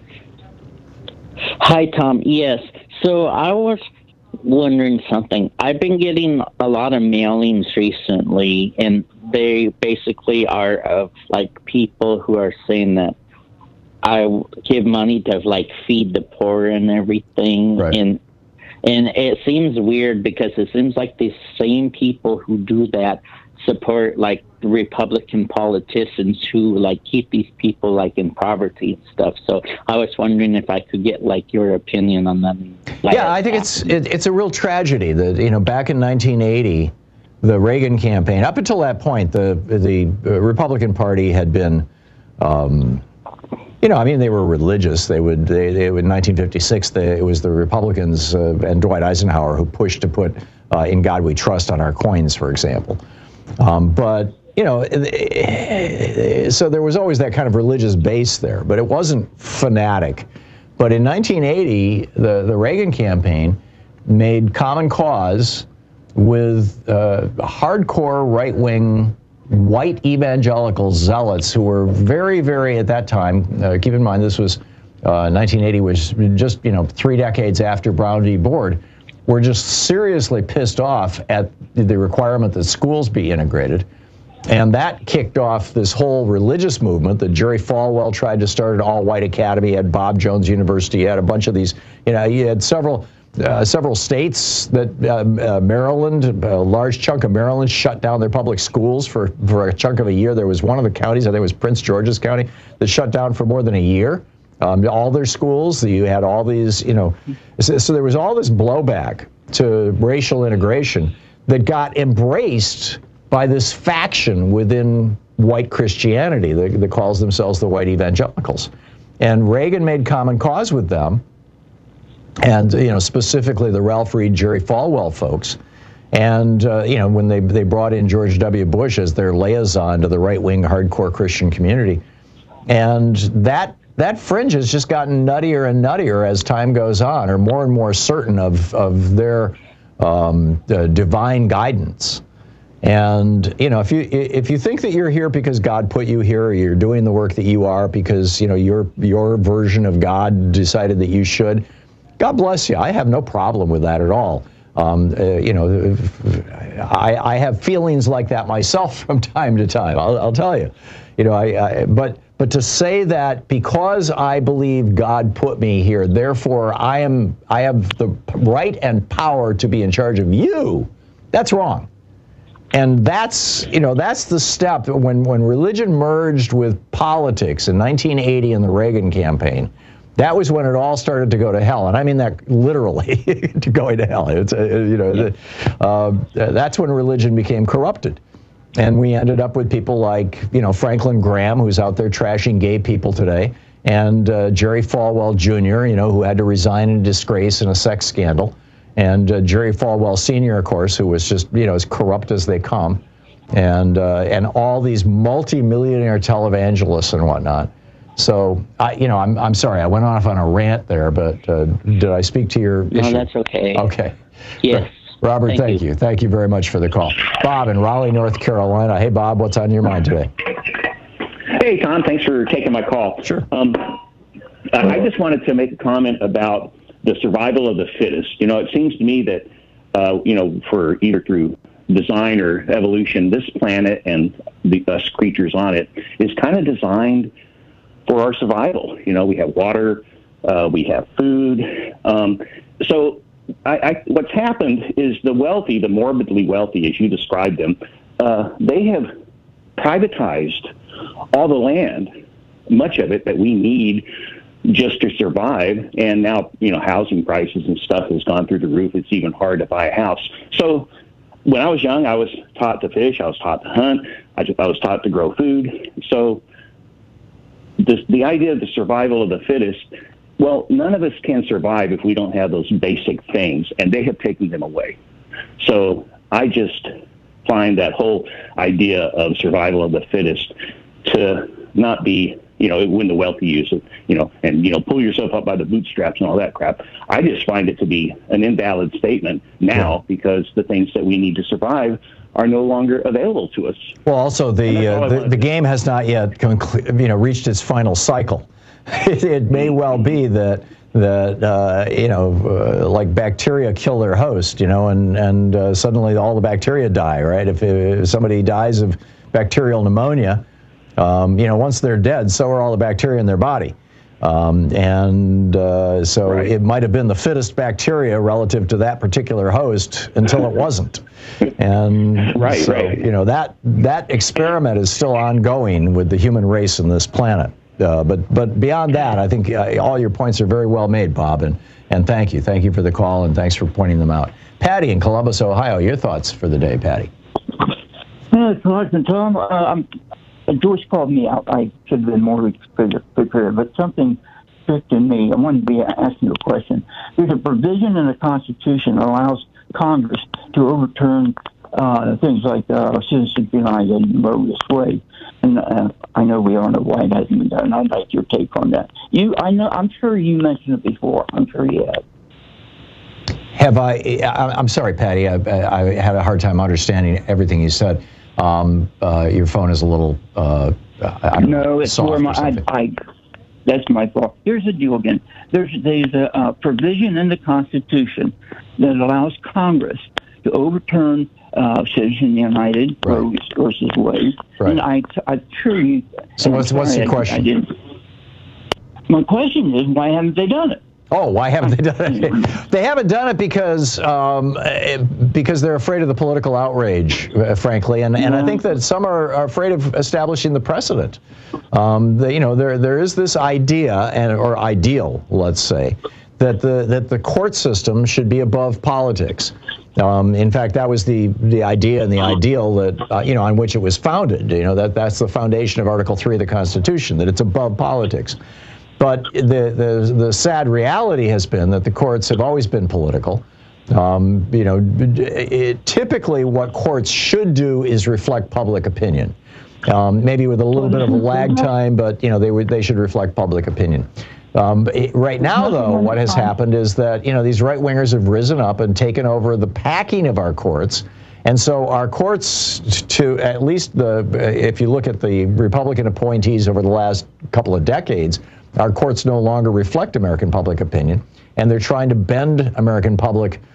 Hi, Tom. Yes. So I was wondering something. I've been getting a lot of mailings recently, and they basically are of like people who are saying that I give money to like feed the poor and everything. Right. And And it seems weird because it seems like these same people who do that support like the Republican politicians who like keep these people like in poverty and stuff. So I was wondering if I could get like your opinion on that. Like, yeah, I think it's it, it's a real tragedy that, you know, back in nineteen eighty, the Reagan campaign, up until that point, the the Republican Party had been, um, you know, I mean, they were religious. They would, they, they in nineteen fifty-six, they, it was the Republicans uh, and Dwight Eisenhower who pushed to put uh, "In God We Trust" on our coins, for example. Um, but you know, so there was always that kind of religious base there, but it wasn't fanatic. But in nineteen eighty, the the Reagan campaign made common cause with uh, hardcore right-wing white evangelical zealots who were very, very, at that time, uh, keep in mind this was, uh, nineteen eighty was just, you know, three decades after Brown v. Board, were just seriously pissed off at the requirement that schools be integrated. And that kicked off this whole religious movement that Jerry Falwell tried to start an all-white academy, had Bob Jones University, had a bunch of these, you know, you had several Uh, several states that uh, uh, Maryland, a large chunk of Maryland shut down their public schools for, for a chunk of a year. There was one of the counties, I think it was Prince George's County, that shut down for more than a year. Um, all their schools, you had all these, you know, so, so there was all this blowback to racial integration that got embraced by this faction within white Christianity that, that calls themselves the white evangelicals. And Reagan made common cause with them. And, you know, specifically the Ralph Reed, Jerry Falwell folks. And, uh, you know, when they they brought in George W. Bush as their liaison to the right-wing hardcore Christian community. And that that fringe has just gotten nuttier and nuttier as time goes on, or more and more certain of, of their um, uh, divine guidance. And, you know, if you if you think that you're here because God put you here, or you're doing the work that you are because, you know, your your version of God decided that you should, God bless you. I have no problem with that at all. Um, uh, you know, I, I have feelings like that myself from time to time. I'll, I'll tell you. You know, I, I but but to say that because I believe God put me here, therefore I am I have the right and power to be in charge of you, that's wrong. And that's, you know, that's the step when when religion merged with politics in nineteen eighty in the Reagan campaign. That was when it all started to go to hell, and I mean that literally, to going to hell. It's uh, you know, yeah. the, uh, that's when religion became corrupted, and we ended up with people like you know Franklin Graham, who's out there trashing gay people today, and uh, Jerry Falwell Junior, you know, who had to resign in disgrace in a sex scandal, and uh, Jerry Falwell Senior, of course, who was just you know as corrupt as they come, and uh, and all these multi-millionaire televangelists and whatnot. So, I, you know, I'm I'm sorry, I went off on a rant there, but uh, did I speak to your no, issue? No, that's okay. Okay. Yes. Robert, thank, thank you. you. Thank you very much for the call. Bob in Raleigh, North Carolina. Hey, Bob, what's on your mind today? Hey, Tom, thanks for taking my call. Sure. Um, I just wanted to make a comment about the survival of the fittest. You know, it seems to me that, uh, you know, for either through design or evolution, this planet and the us creatures on it is kind of designed for our survival. You know, we have water, uh, we have food. Um, so I, I, what's happened is the wealthy, the morbidly wealthy, as you described them, uh, they have privatized all the land, much of it that we need just to survive. And now, you know, housing prices and stuff has gone through the roof. It's even hard to buy a house. So when I was young, I was taught to fish. I was taught to hunt. I, just, I was taught to grow food. So This, the idea of the survival of the fittest, well, none of us can survive if we don't have those basic things, and they have taken them away. So I just find that whole idea of survival of the fittest to not be, you know, when the wealthy use it, you know, and, you know, pull yourself up by the bootstraps and all that crap. I just find it to be an invalid statement now because the things that we need to survive are no longer available to us. Well, also the uh, the, the game has not yet conclu- you know reached its final cycle. it, it may well be that that uh, you know uh, like bacteria kill their host, you know, and and uh, suddenly all the bacteria die, right? If, if somebody dies of bacterial pneumonia, um, you know, once they're dead, so are all the bacteria in their body. Um, and uh, so right. It might have been the fittest bacteria relative to that particular host until it wasn't. And right, so, right. you know, that that experiment is still ongoing with the human race on this planet. Uh, but but beyond that, I think uh, all your points are very well made, Bob, and, and thank you. Thank you for the call, and thanks for pointing them out. Patty in Columbus, Ohio, your thoughts for the day, Patty? Hey, Tom, uh, I'm Joyce called me out. I should have been more prepared, but something tricked in me. I wanted to be asking you a question. There's a provision in the Constitution that allows Congress to overturn uh, things like uh, Citizens United and Roe v. Wade. And uh, I know we all know why it hasn't been done. I'd like your take on that. You, I know. I'm sure you mentioned it before. I'm sure you have. Have I? I'm sorry, Patty. I, I had a hard time understanding everything you said. Um, uh, your phone is a little. Uh, I don't no, know, it's soft where my. or I, I, that's my fault. Here's the deal again. There's there's a uh, provision in the Constitution that allows Congress to overturn uh, Citizens United right. Roe versus Wade. Right. And I, I assure you. So what's what's your question? I, I didn't. My question is, why haven't they done it? Oh, why haven't they done it? They haven't done it because um, because they're afraid of the political outrage, uh, frankly, and and I think that some are, are afraid of establishing the precedent. Um, the, you know, there there is this idea and or ideal, let's say, that the that the court system should be above politics. Um, in fact, that was the the idea and the ideal that uh, you know on which it was founded. You know that that's the foundation of Article three of the Constitution, that it's above politics. But the, the the sad reality has been that the courts have always been political. Um, you know, it, typically what courts should do is reflect public opinion, um, maybe with a little bit of a lag time, but you know they would they should reflect public opinion. Um, it, right now, though, what has happened is that you know these right wingers have risen up and taken over the packing of our courts. And so our courts, to at least the, if you look at the Republican appointees over the last couple of decades, our courts no longer reflect American public opinion, and they're trying to bend American public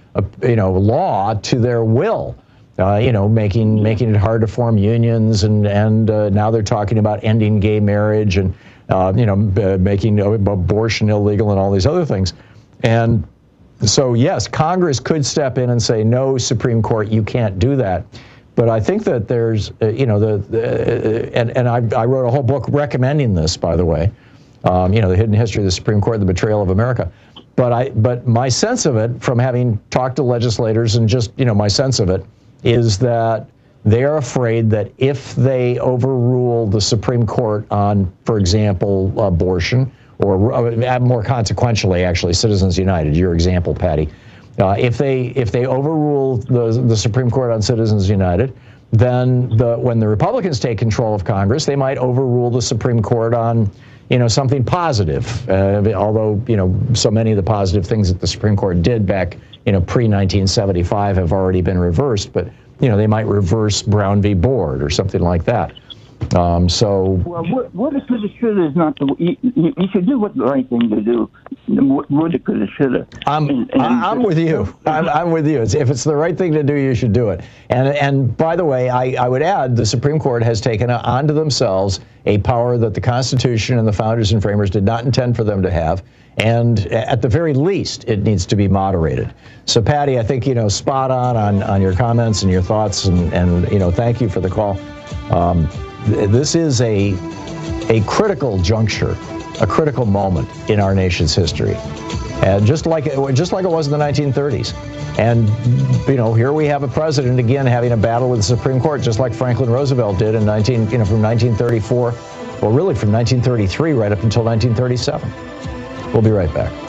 uh, you know, law to their will. Uh, you know, making making it hard to form unions, and and uh, now they're talking about ending gay marriage, and uh, you know, b- making abortion illegal and all these other things. And so, yes, Congress could step in and say, no, Supreme Court, you can't do that. But I think that there's, uh, you know, the, the uh, and and I, I wrote a whole book recommending this, by the way. Um, you know, the hidden history of the Supreme Court, the betrayal of America. But I, but my sense of it, from having talked to legislators, and just, you know, my sense of it, is that they are afraid that if they overrule the Supreme Court on, for example, abortion, or uh, more consequentially, actually, Citizens United, your example, Patty, uh, if they if they overrule the the Supreme Court on Citizens United, then the when the Republicans take control of Congress, they might overrule the Supreme Court on, you know, something positive. Uh, although, you know, so many of the positive things that the Supreme Court did back, you know, pre nineteen seventy-five have already been reversed, but, you know, they might reverse Brown v. Board or something like that. Um, so. Well, what, what it could have, should have is not the, you, you should do what the right thing to do. What, what it could have, should have. I'm, and, and I'm with you. I'm, I'm with you. It's, if it's the right thing to do, you should do it. And, and by the way, I, I would add the Supreme Court has taken onto themselves a power that the Constitution and the founders and framers did not intend for them to have. And at the very least, it needs to be moderated. So, Patty, I think, you know, spot on on, on your comments and your thoughts, and, and, you know, thank you for the call. Um, th- this is a a critical juncture, a critical moment in our nation's history, and just like it, just like it was in the nineteen thirties. And, you know, here we have a president again having a battle with the Supreme Court, just like Franklin Roosevelt did in nineteen, you know, from nineteen thirty-four, well, really from nineteen thirty-three right up until nineteen thirty-seven. We'll be right back.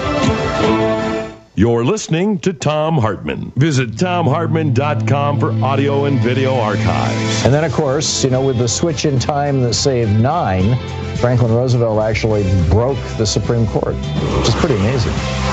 You're listening to Thom Hartmann. Visit Thom Hartmann dot com for audio and video archives. And then, of course, you know, with the switch in time that saved nine, Franklin Roosevelt actually broke the Supreme Court, which is pretty amazing.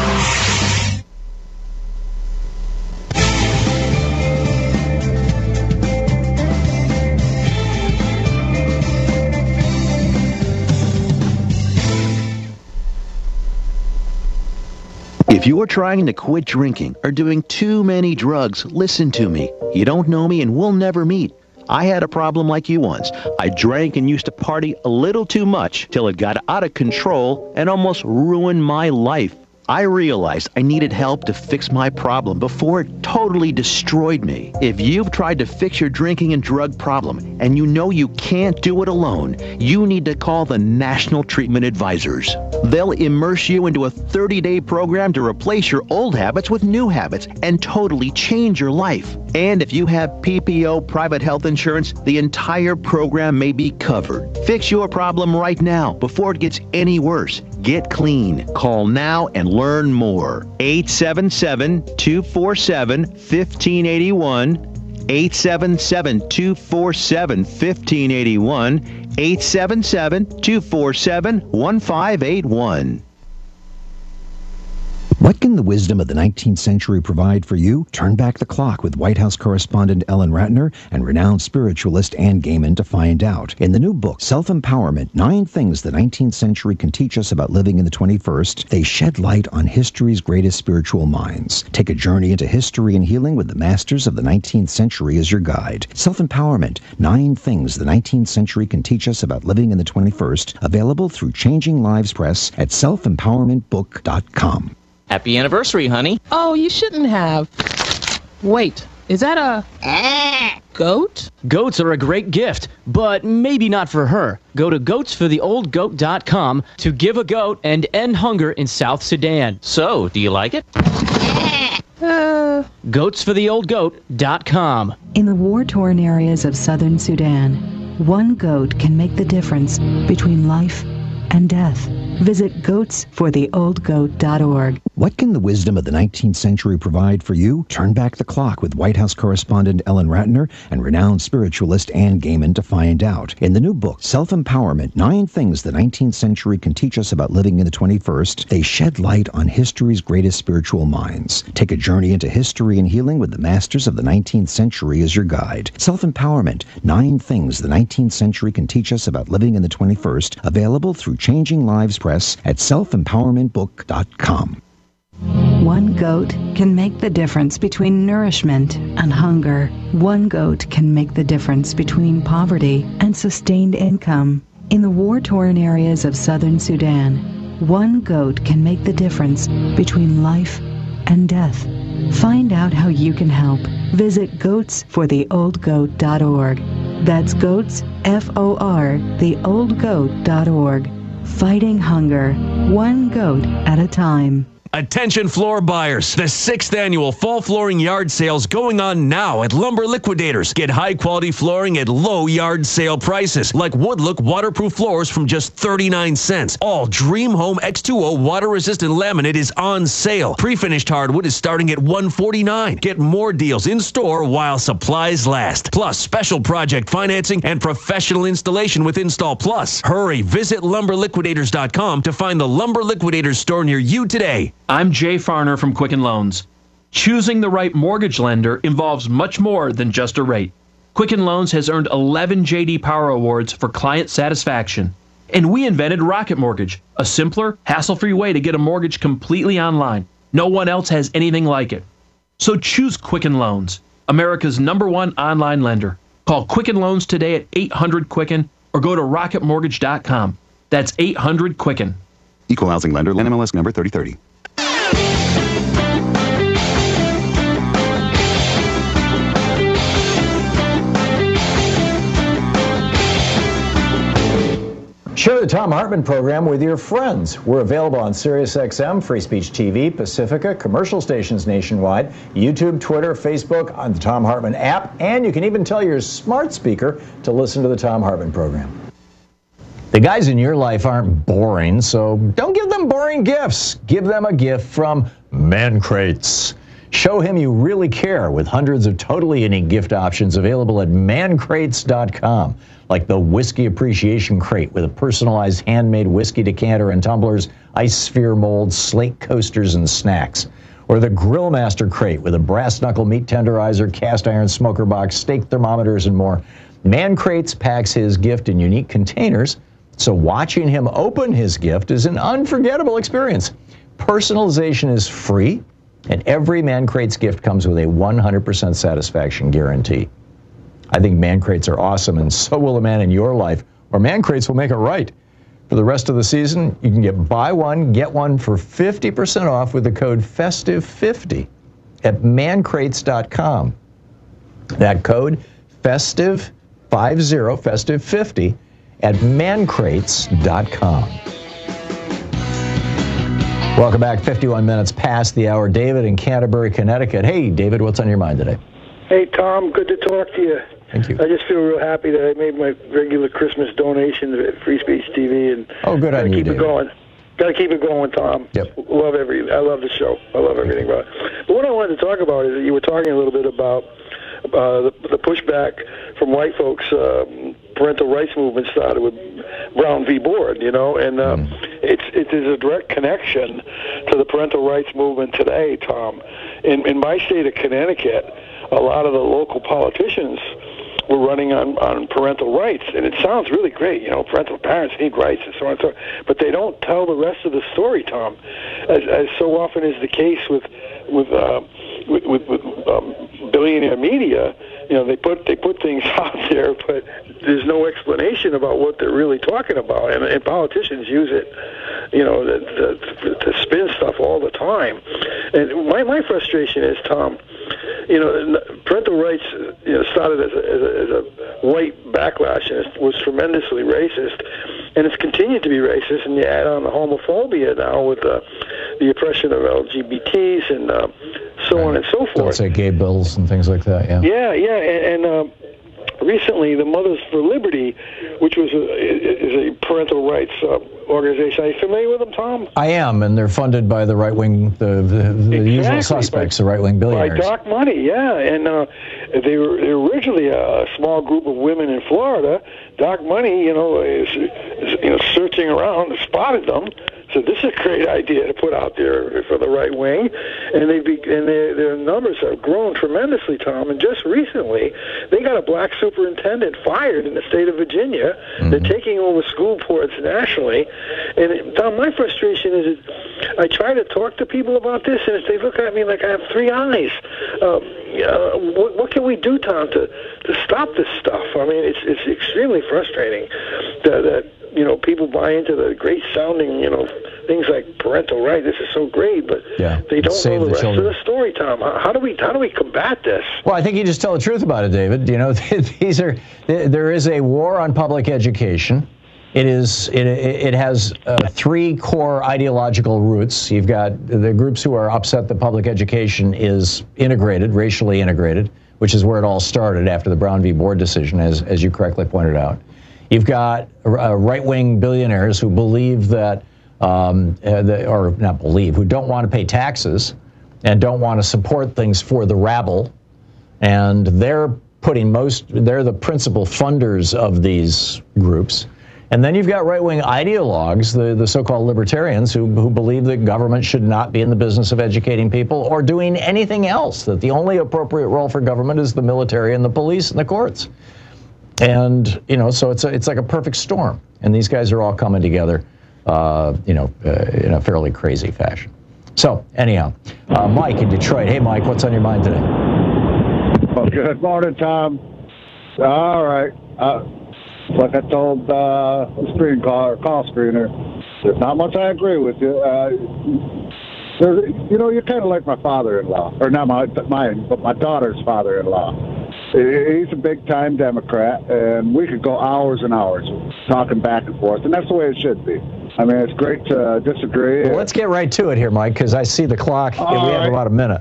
If you're trying to quit drinking or doing too many drugs, listen to me. You don't know me and we'll never meet. I had a problem like you once. I drank and used to party a little too much till it got out of control and almost ruined my life. I realized I needed help to fix my problem before it totally destroyed me. If you've tried to fix your drinking and drug problem and you know you can't do it alone, you need to call the National Treatment Advisors. They'll immerse you into a thirty-day program to replace your old habits with new habits and totally change your life. And if you have P P O private health insurance, the entire program may be covered. Fix your problem right now before it gets any worse. Get clean. Call now and learn more. eight seven seven, two four seven, one five eight one. eight seven seven, two four seven, one five eight one. eight seven seven, two four seven, one five eight one. What can the wisdom of the nineteenth century provide for you? Turn back the clock with White House correspondent Ellen Ratner and renowned spiritualist Anne Gaiman to find out. In the new book, Self-Empowerment, Nine Things the nineteenth Century Can Teach Us About Living in the twenty-first, they shed light on history's greatest spiritual minds. Take a journey into history and healing with the masters of the nineteenth century as your guide. Self-Empowerment, Nine Things the nineteenth Century Can Teach Us About Living in the twenty-first, available through Changing Lives Press at self empowerment book dot com. Happy anniversary, honey. Oh, you shouldn't have. Wait, is that a goat? Goats are a great gift, but maybe not for her. Go to goats for the old goat dot com to give a goat and end hunger in South Sudan. So, do you like it? Uh... goats for the old goat dot com. In the war-torn areas of southern Sudan, one goat can make the difference between life and death. Visit goats for the old goat dot org. What can the wisdom of the nineteenth century provide for you? Turn back the clock with White House correspondent Ellen Ratner and renowned spiritualist Anne Gaiman to find out. In the new book, Self-Empowerment, Nine Things the nineteenth Century Can Teach Us About Living in the twenty-first, they shed light on history's greatest spiritual minds. Take a journey into history and healing with the masters of the nineteenth century as your guide. Self-Empowerment, Nine Things the nineteenth Century Can Teach Us About Living in the twenty-first, available through Changing Lives Press at self empowerment book dot com. One goat can make the difference between nourishment and hunger. One goat can make the difference between poverty and sustained income. In the war-torn areas of southern Sudan, one goat can make the difference between life and death. Find out how you can help. Visit goats for the old goat dot org. That's goats, F O R, the old goat dot org. Fighting hunger, one goat at a time. Attention floor buyers. The sixth annual fall flooring yard sale's going on now at Lumber Liquidators. Get high quality flooring at low yard sale prices, like Woodlook waterproof floors from just thirty-nine cents. All Dream Home X two O water resistant laminate is on sale. Pre-finished hardwood is starting at one forty-nine. Get more deals in store while supplies last. Plus special project financing and professional installation with Install Plus. Hurry, visit lumber liquidators dot com to find the Lumber Liquidators store near you today. I'm Jay Farner from Quicken Loans. Choosing the right mortgage lender involves much more than just a rate. Quicken Loans has earned eleven J D Power Awards for client satisfaction. And we invented Rocket Mortgage, a simpler, hassle-free way to get a mortgage completely online. No one else has anything like it. So choose Quicken Loans, America's number one online lender. Call Quicken Loans today at eight hundred Quicken or go to rocket mortgage dot com. That's eight hundred Quicken. Equal housing lender, N M L S number thirty thirty. Share the Thom Hartmann program with your friends. We're available on SiriusXM, Free Speech T V, Pacifica, commercial stations nationwide, YouTube, Twitter, Facebook, on the Thom Hartmann app, and you can even tell your smart speaker to listen to the Thom Hartmann program. The guys in your life aren't boring, so don't give them boring gifts. Give them a gift from Man Crates. Show him you really care with hundreds of totally unique gift options available at man crates dot com, like the Whiskey Appreciation Crate with a personalized handmade whiskey decanter and tumblers, ice sphere molds, slate coasters, and snacks. Or the Grillmaster Crate with a brass knuckle meat tenderizer, cast iron smoker box, steak thermometers, and more. Man Crates packs his gift in unique containers, so watching him open his gift is an unforgettable experience. Personalization is free, and every Man Crates gift comes with a one hundred percent satisfaction guarantee. I think Man Crates are awesome, and so will a man in your life, or Man Crates will make it right. For the rest of the season, you can get buy one, get one for fifty percent off with the code festive fifty at man crates dot com. That code, festive fifty, festive fifty, at man crates dot com. Welcome back. fifty-one minutes past the hour. David in Canterbury, Connecticut. Hey, David, what's on your mind today? Hey, Tom. Good to talk to you. Thank you. I just feel real happy that I made my regular Christmas donation to Free Speech T V, and oh, good on you, keep David. it going. Got to keep it going, Tom. Yep. Love every. I love the show. I love everything about it. But what I wanted to talk about is that you were talking a little bit about uh, the, the pushback from white folks. Um, parental rights movement started with Brown v. Board, you know, and uh, mm. it's it is a direct connection to the parental rights movement today, Tom. In in my state of Connecticut, a lot of the local politicians were running on, on parental rights, and it sounds really great, you know, parental parents need rights and so on and so on, but they don't tell the rest of the story, Tom, as, as so often is the case with with uh, with, with, with um, billionaire media. You know, they put they put things out there, but there's no explanation about what they're really talking about, and, and politicians use it, you know, to, to, to spin stuff all the time. And my my frustration is, Tom, you know, parental rights, you know, started as a, as a, as a white backlash, and it was tremendously racist, and it's continued to be racist. And you add on the homophobia now with uh, the oppression of L G B Ts and uh, so right. on and so forth. Don't say gay bills and things like that. Yeah. Yeah, yeah, and. and uh, Recently, the Mothers for Liberty, which was a, is a parental rights uh, organization. Are you familiar with them, Tom? I am, and they're funded by the right-wing, the, the, the exactly, usual suspects, by, the right-wing billionaires. By dark money, yeah. And uh, they, were, they were originally a small group of women in Florida. Dark money, you know, is, is you know searching around, spotted them, said, this is a great idea to put out there for the right wing, and they be, and they, their numbers have grown tremendously, Tom. And just recently, they got a black superintendent fired in the state of Virginia. Mm-hmm. They're taking over school boards nationally. And it, Tom, my frustration is that I try to talk to people about this, and they look at me like I have three eyes. Um, uh, what, what can we do, Tom, to, to stop this stuff? I mean, it's it's extremely frustrating that, that you know, people buy into the great sounding, you know, things like parental right. This is so great, but yeah, they don't know the, the rest children. of the story, Tom. How, how do we how do we combat this? Well, I think you just tell the truth about it, David. You know, these are there is a war on public education. It is it it has uh, three core ideological roots. You've got the groups who are upset that public education is integrated, racially integrated, which is where it all started after the Brown v. Board decision, as as you correctly pointed out. You've got uh, right-wing billionaires who believe that, um, uh, the, or not believe, who don't want to pay taxes and don't want to support things for the rabble, and they're putting most, they're the principal funders of these groups. And then you've got right-wing ideologues, the, the so-called libertarians, who, who believe that government should not be in the business of educating people or doing anything else, that the only appropriate role for government is the military and the police and the courts. And, you know, so it's a, it's like a perfect storm. And these guys are all coming together, uh, you know, uh, in a fairly crazy fashion. So, anyhow, uh, Mike in Detroit. Hey, Mike, what's on your mind today? Well, good morning, Tom. All right. Uh, like I told uh, the screen call, call screener, there's not much I agree with you. Uh, there, you know, you're kind of like my father-in-law. Or not my, mine, but my daughter's father-in-law. He's a big-time Democrat, and we could go hours and hours talking back and forth, and that's the way it should be. I mean, it's great to uh, disagree. Well, let's get right to it here, Mike, because I see the clock, and we have right. about a minute.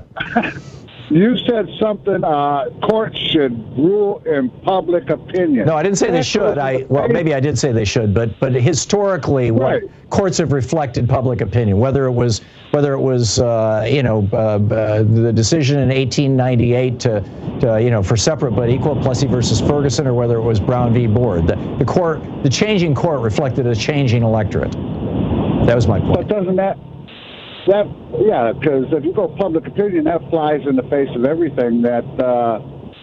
You said something, uh, courts should rule in public opinion. No, I didn't say they should. I Well, maybe I did say they should, but but historically, right. what courts have reflected public opinion, whether it was whether it was uh, you know uh, uh, the decision in eighteen ninety-eight to, to you know for separate but equal Plessy versus Ferguson, or whether it was Brown v. Board. The, the court, the changing court reflected a changing electorate. That was my point. But doesn't that? That yeah, because if you go public opinion, that flies in the face of everything that uh,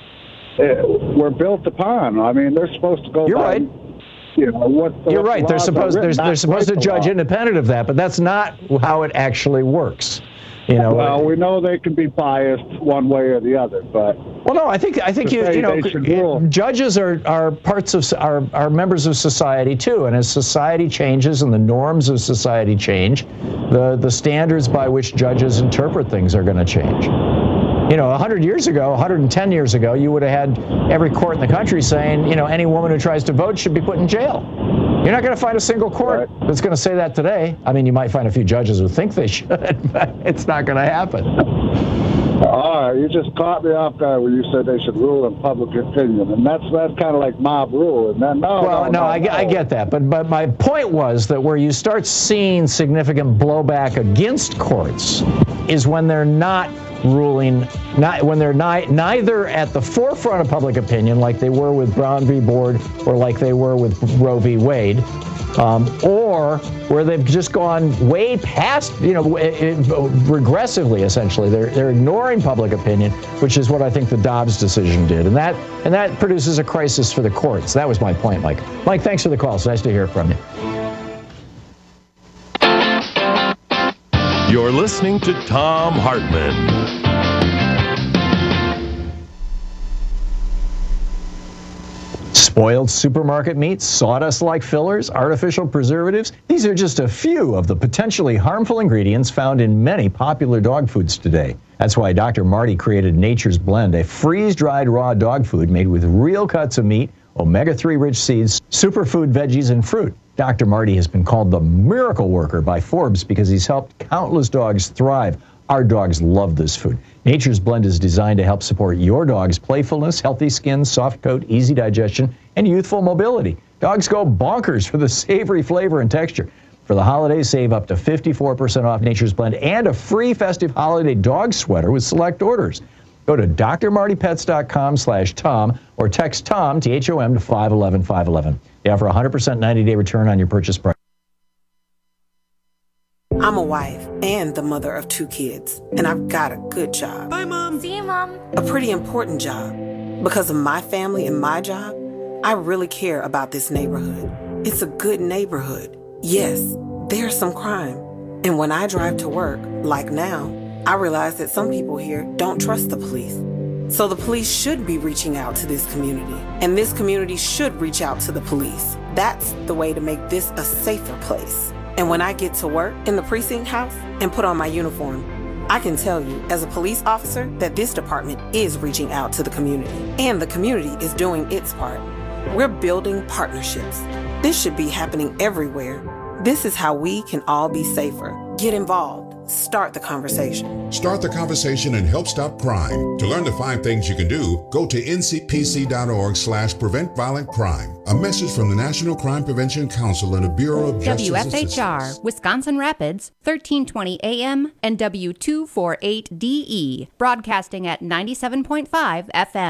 we're built upon. I mean, they're supposed to go. You're by, right. You know what? You're what right. They're supposed they're, they're supposed to judge independent of that, but that's not how it actually works. You know. Well, we know they can be biased one way or the other, but. Well, no, I think I think you you know judges are are parts of are are members of society too, and as society changes and the norms of society change, the the standards by which judges interpret things are going to change. You know, one hundred years ago, one hundred ten years ago, you would have had every court in the country saying, you know, any woman who tries to vote should be put in jail. You're not going to find a single court right. that's going to say that today. I mean, you might find a few judges who think they should, but it's not going to happen. All right, you just caught me off guard when you said they should rule in public opinion, and that's that's kind of like mob rule. And then no, well, no, no, no, I, no. I get that, but but my point was that where you start seeing significant blowback against courts is when they're not ruling, not when they're ni- neither at the forefront of public opinion, like they were with Brown v. Board or like they were with Roe v. Wade. Um, or where they've just gone way past, you know, it, it, regressively, essentially. They're they're ignoring public opinion, which is what I think the Dobbs decision did. And that and that produces a crisis for the courts. That was my point, Mike. Mike, thanks for the call. It's nice to hear from you. You're listening to Thom Hartmann. Spoiled supermarket meats, sawdust-like fillers, artificial preservatives. These are just a few of the potentially harmful ingredients found in many popular dog foods today. That's why Doctor Marty created Nature's Blend, a freeze-dried raw dog food made with real cuts of meat, omega three rich seeds, superfood veggies, and fruit. Doctor Marty has been called the miracle worker by Forbes because he's helped countless dogs thrive. Our dogs love this food. Nature's Blend is designed to help support your dog's playfulness, healthy skin, soft coat, easy digestion, and youthful mobility. Dogs go bonkers for the savory flavor and texture. For the holidays, save up to fifty-four percent off Nature's Blend and a free festive holiday dog sweater with select orders. Go to d r marty pets dot com slash Tom or text Tom, T H O M, to five eleven five eleven. They offer a one hundred percent ninety-day return on your purchase price. I'm a wife and the mother of two kids, and I've got a good job. Bye, Mom. See you, Mom. A pretty important job. Because of my family and my job, I really care about this neighborhood. It's a good neighborhood. Yes, there's some crime. And when I drive to work, like now, I realize that some people here don't trust the police. So the police should be reaching out to this community, and this community should reach out to the police. That's the way to make this a safer place. And when I get to work in the precinct house and put on my uniform, I can tell you as a police officer that this department is reaching out to the community, and the community is doing its part. We're building partnerships. This should be happening everywhere. This is how we can all be safer. Get involved. Start the conversation. Start the conversation and help stop crime. To learn the five things you can do, go to N C P C dot org slash prevent violent crime. A message from the National Crime Prevention Council and the Bureau of Justice W F H R, Assistance. Wisconsin Rapids, thirteen twenty A M and W two forty-eight D E, broadcasting at ninety-seven point five F M.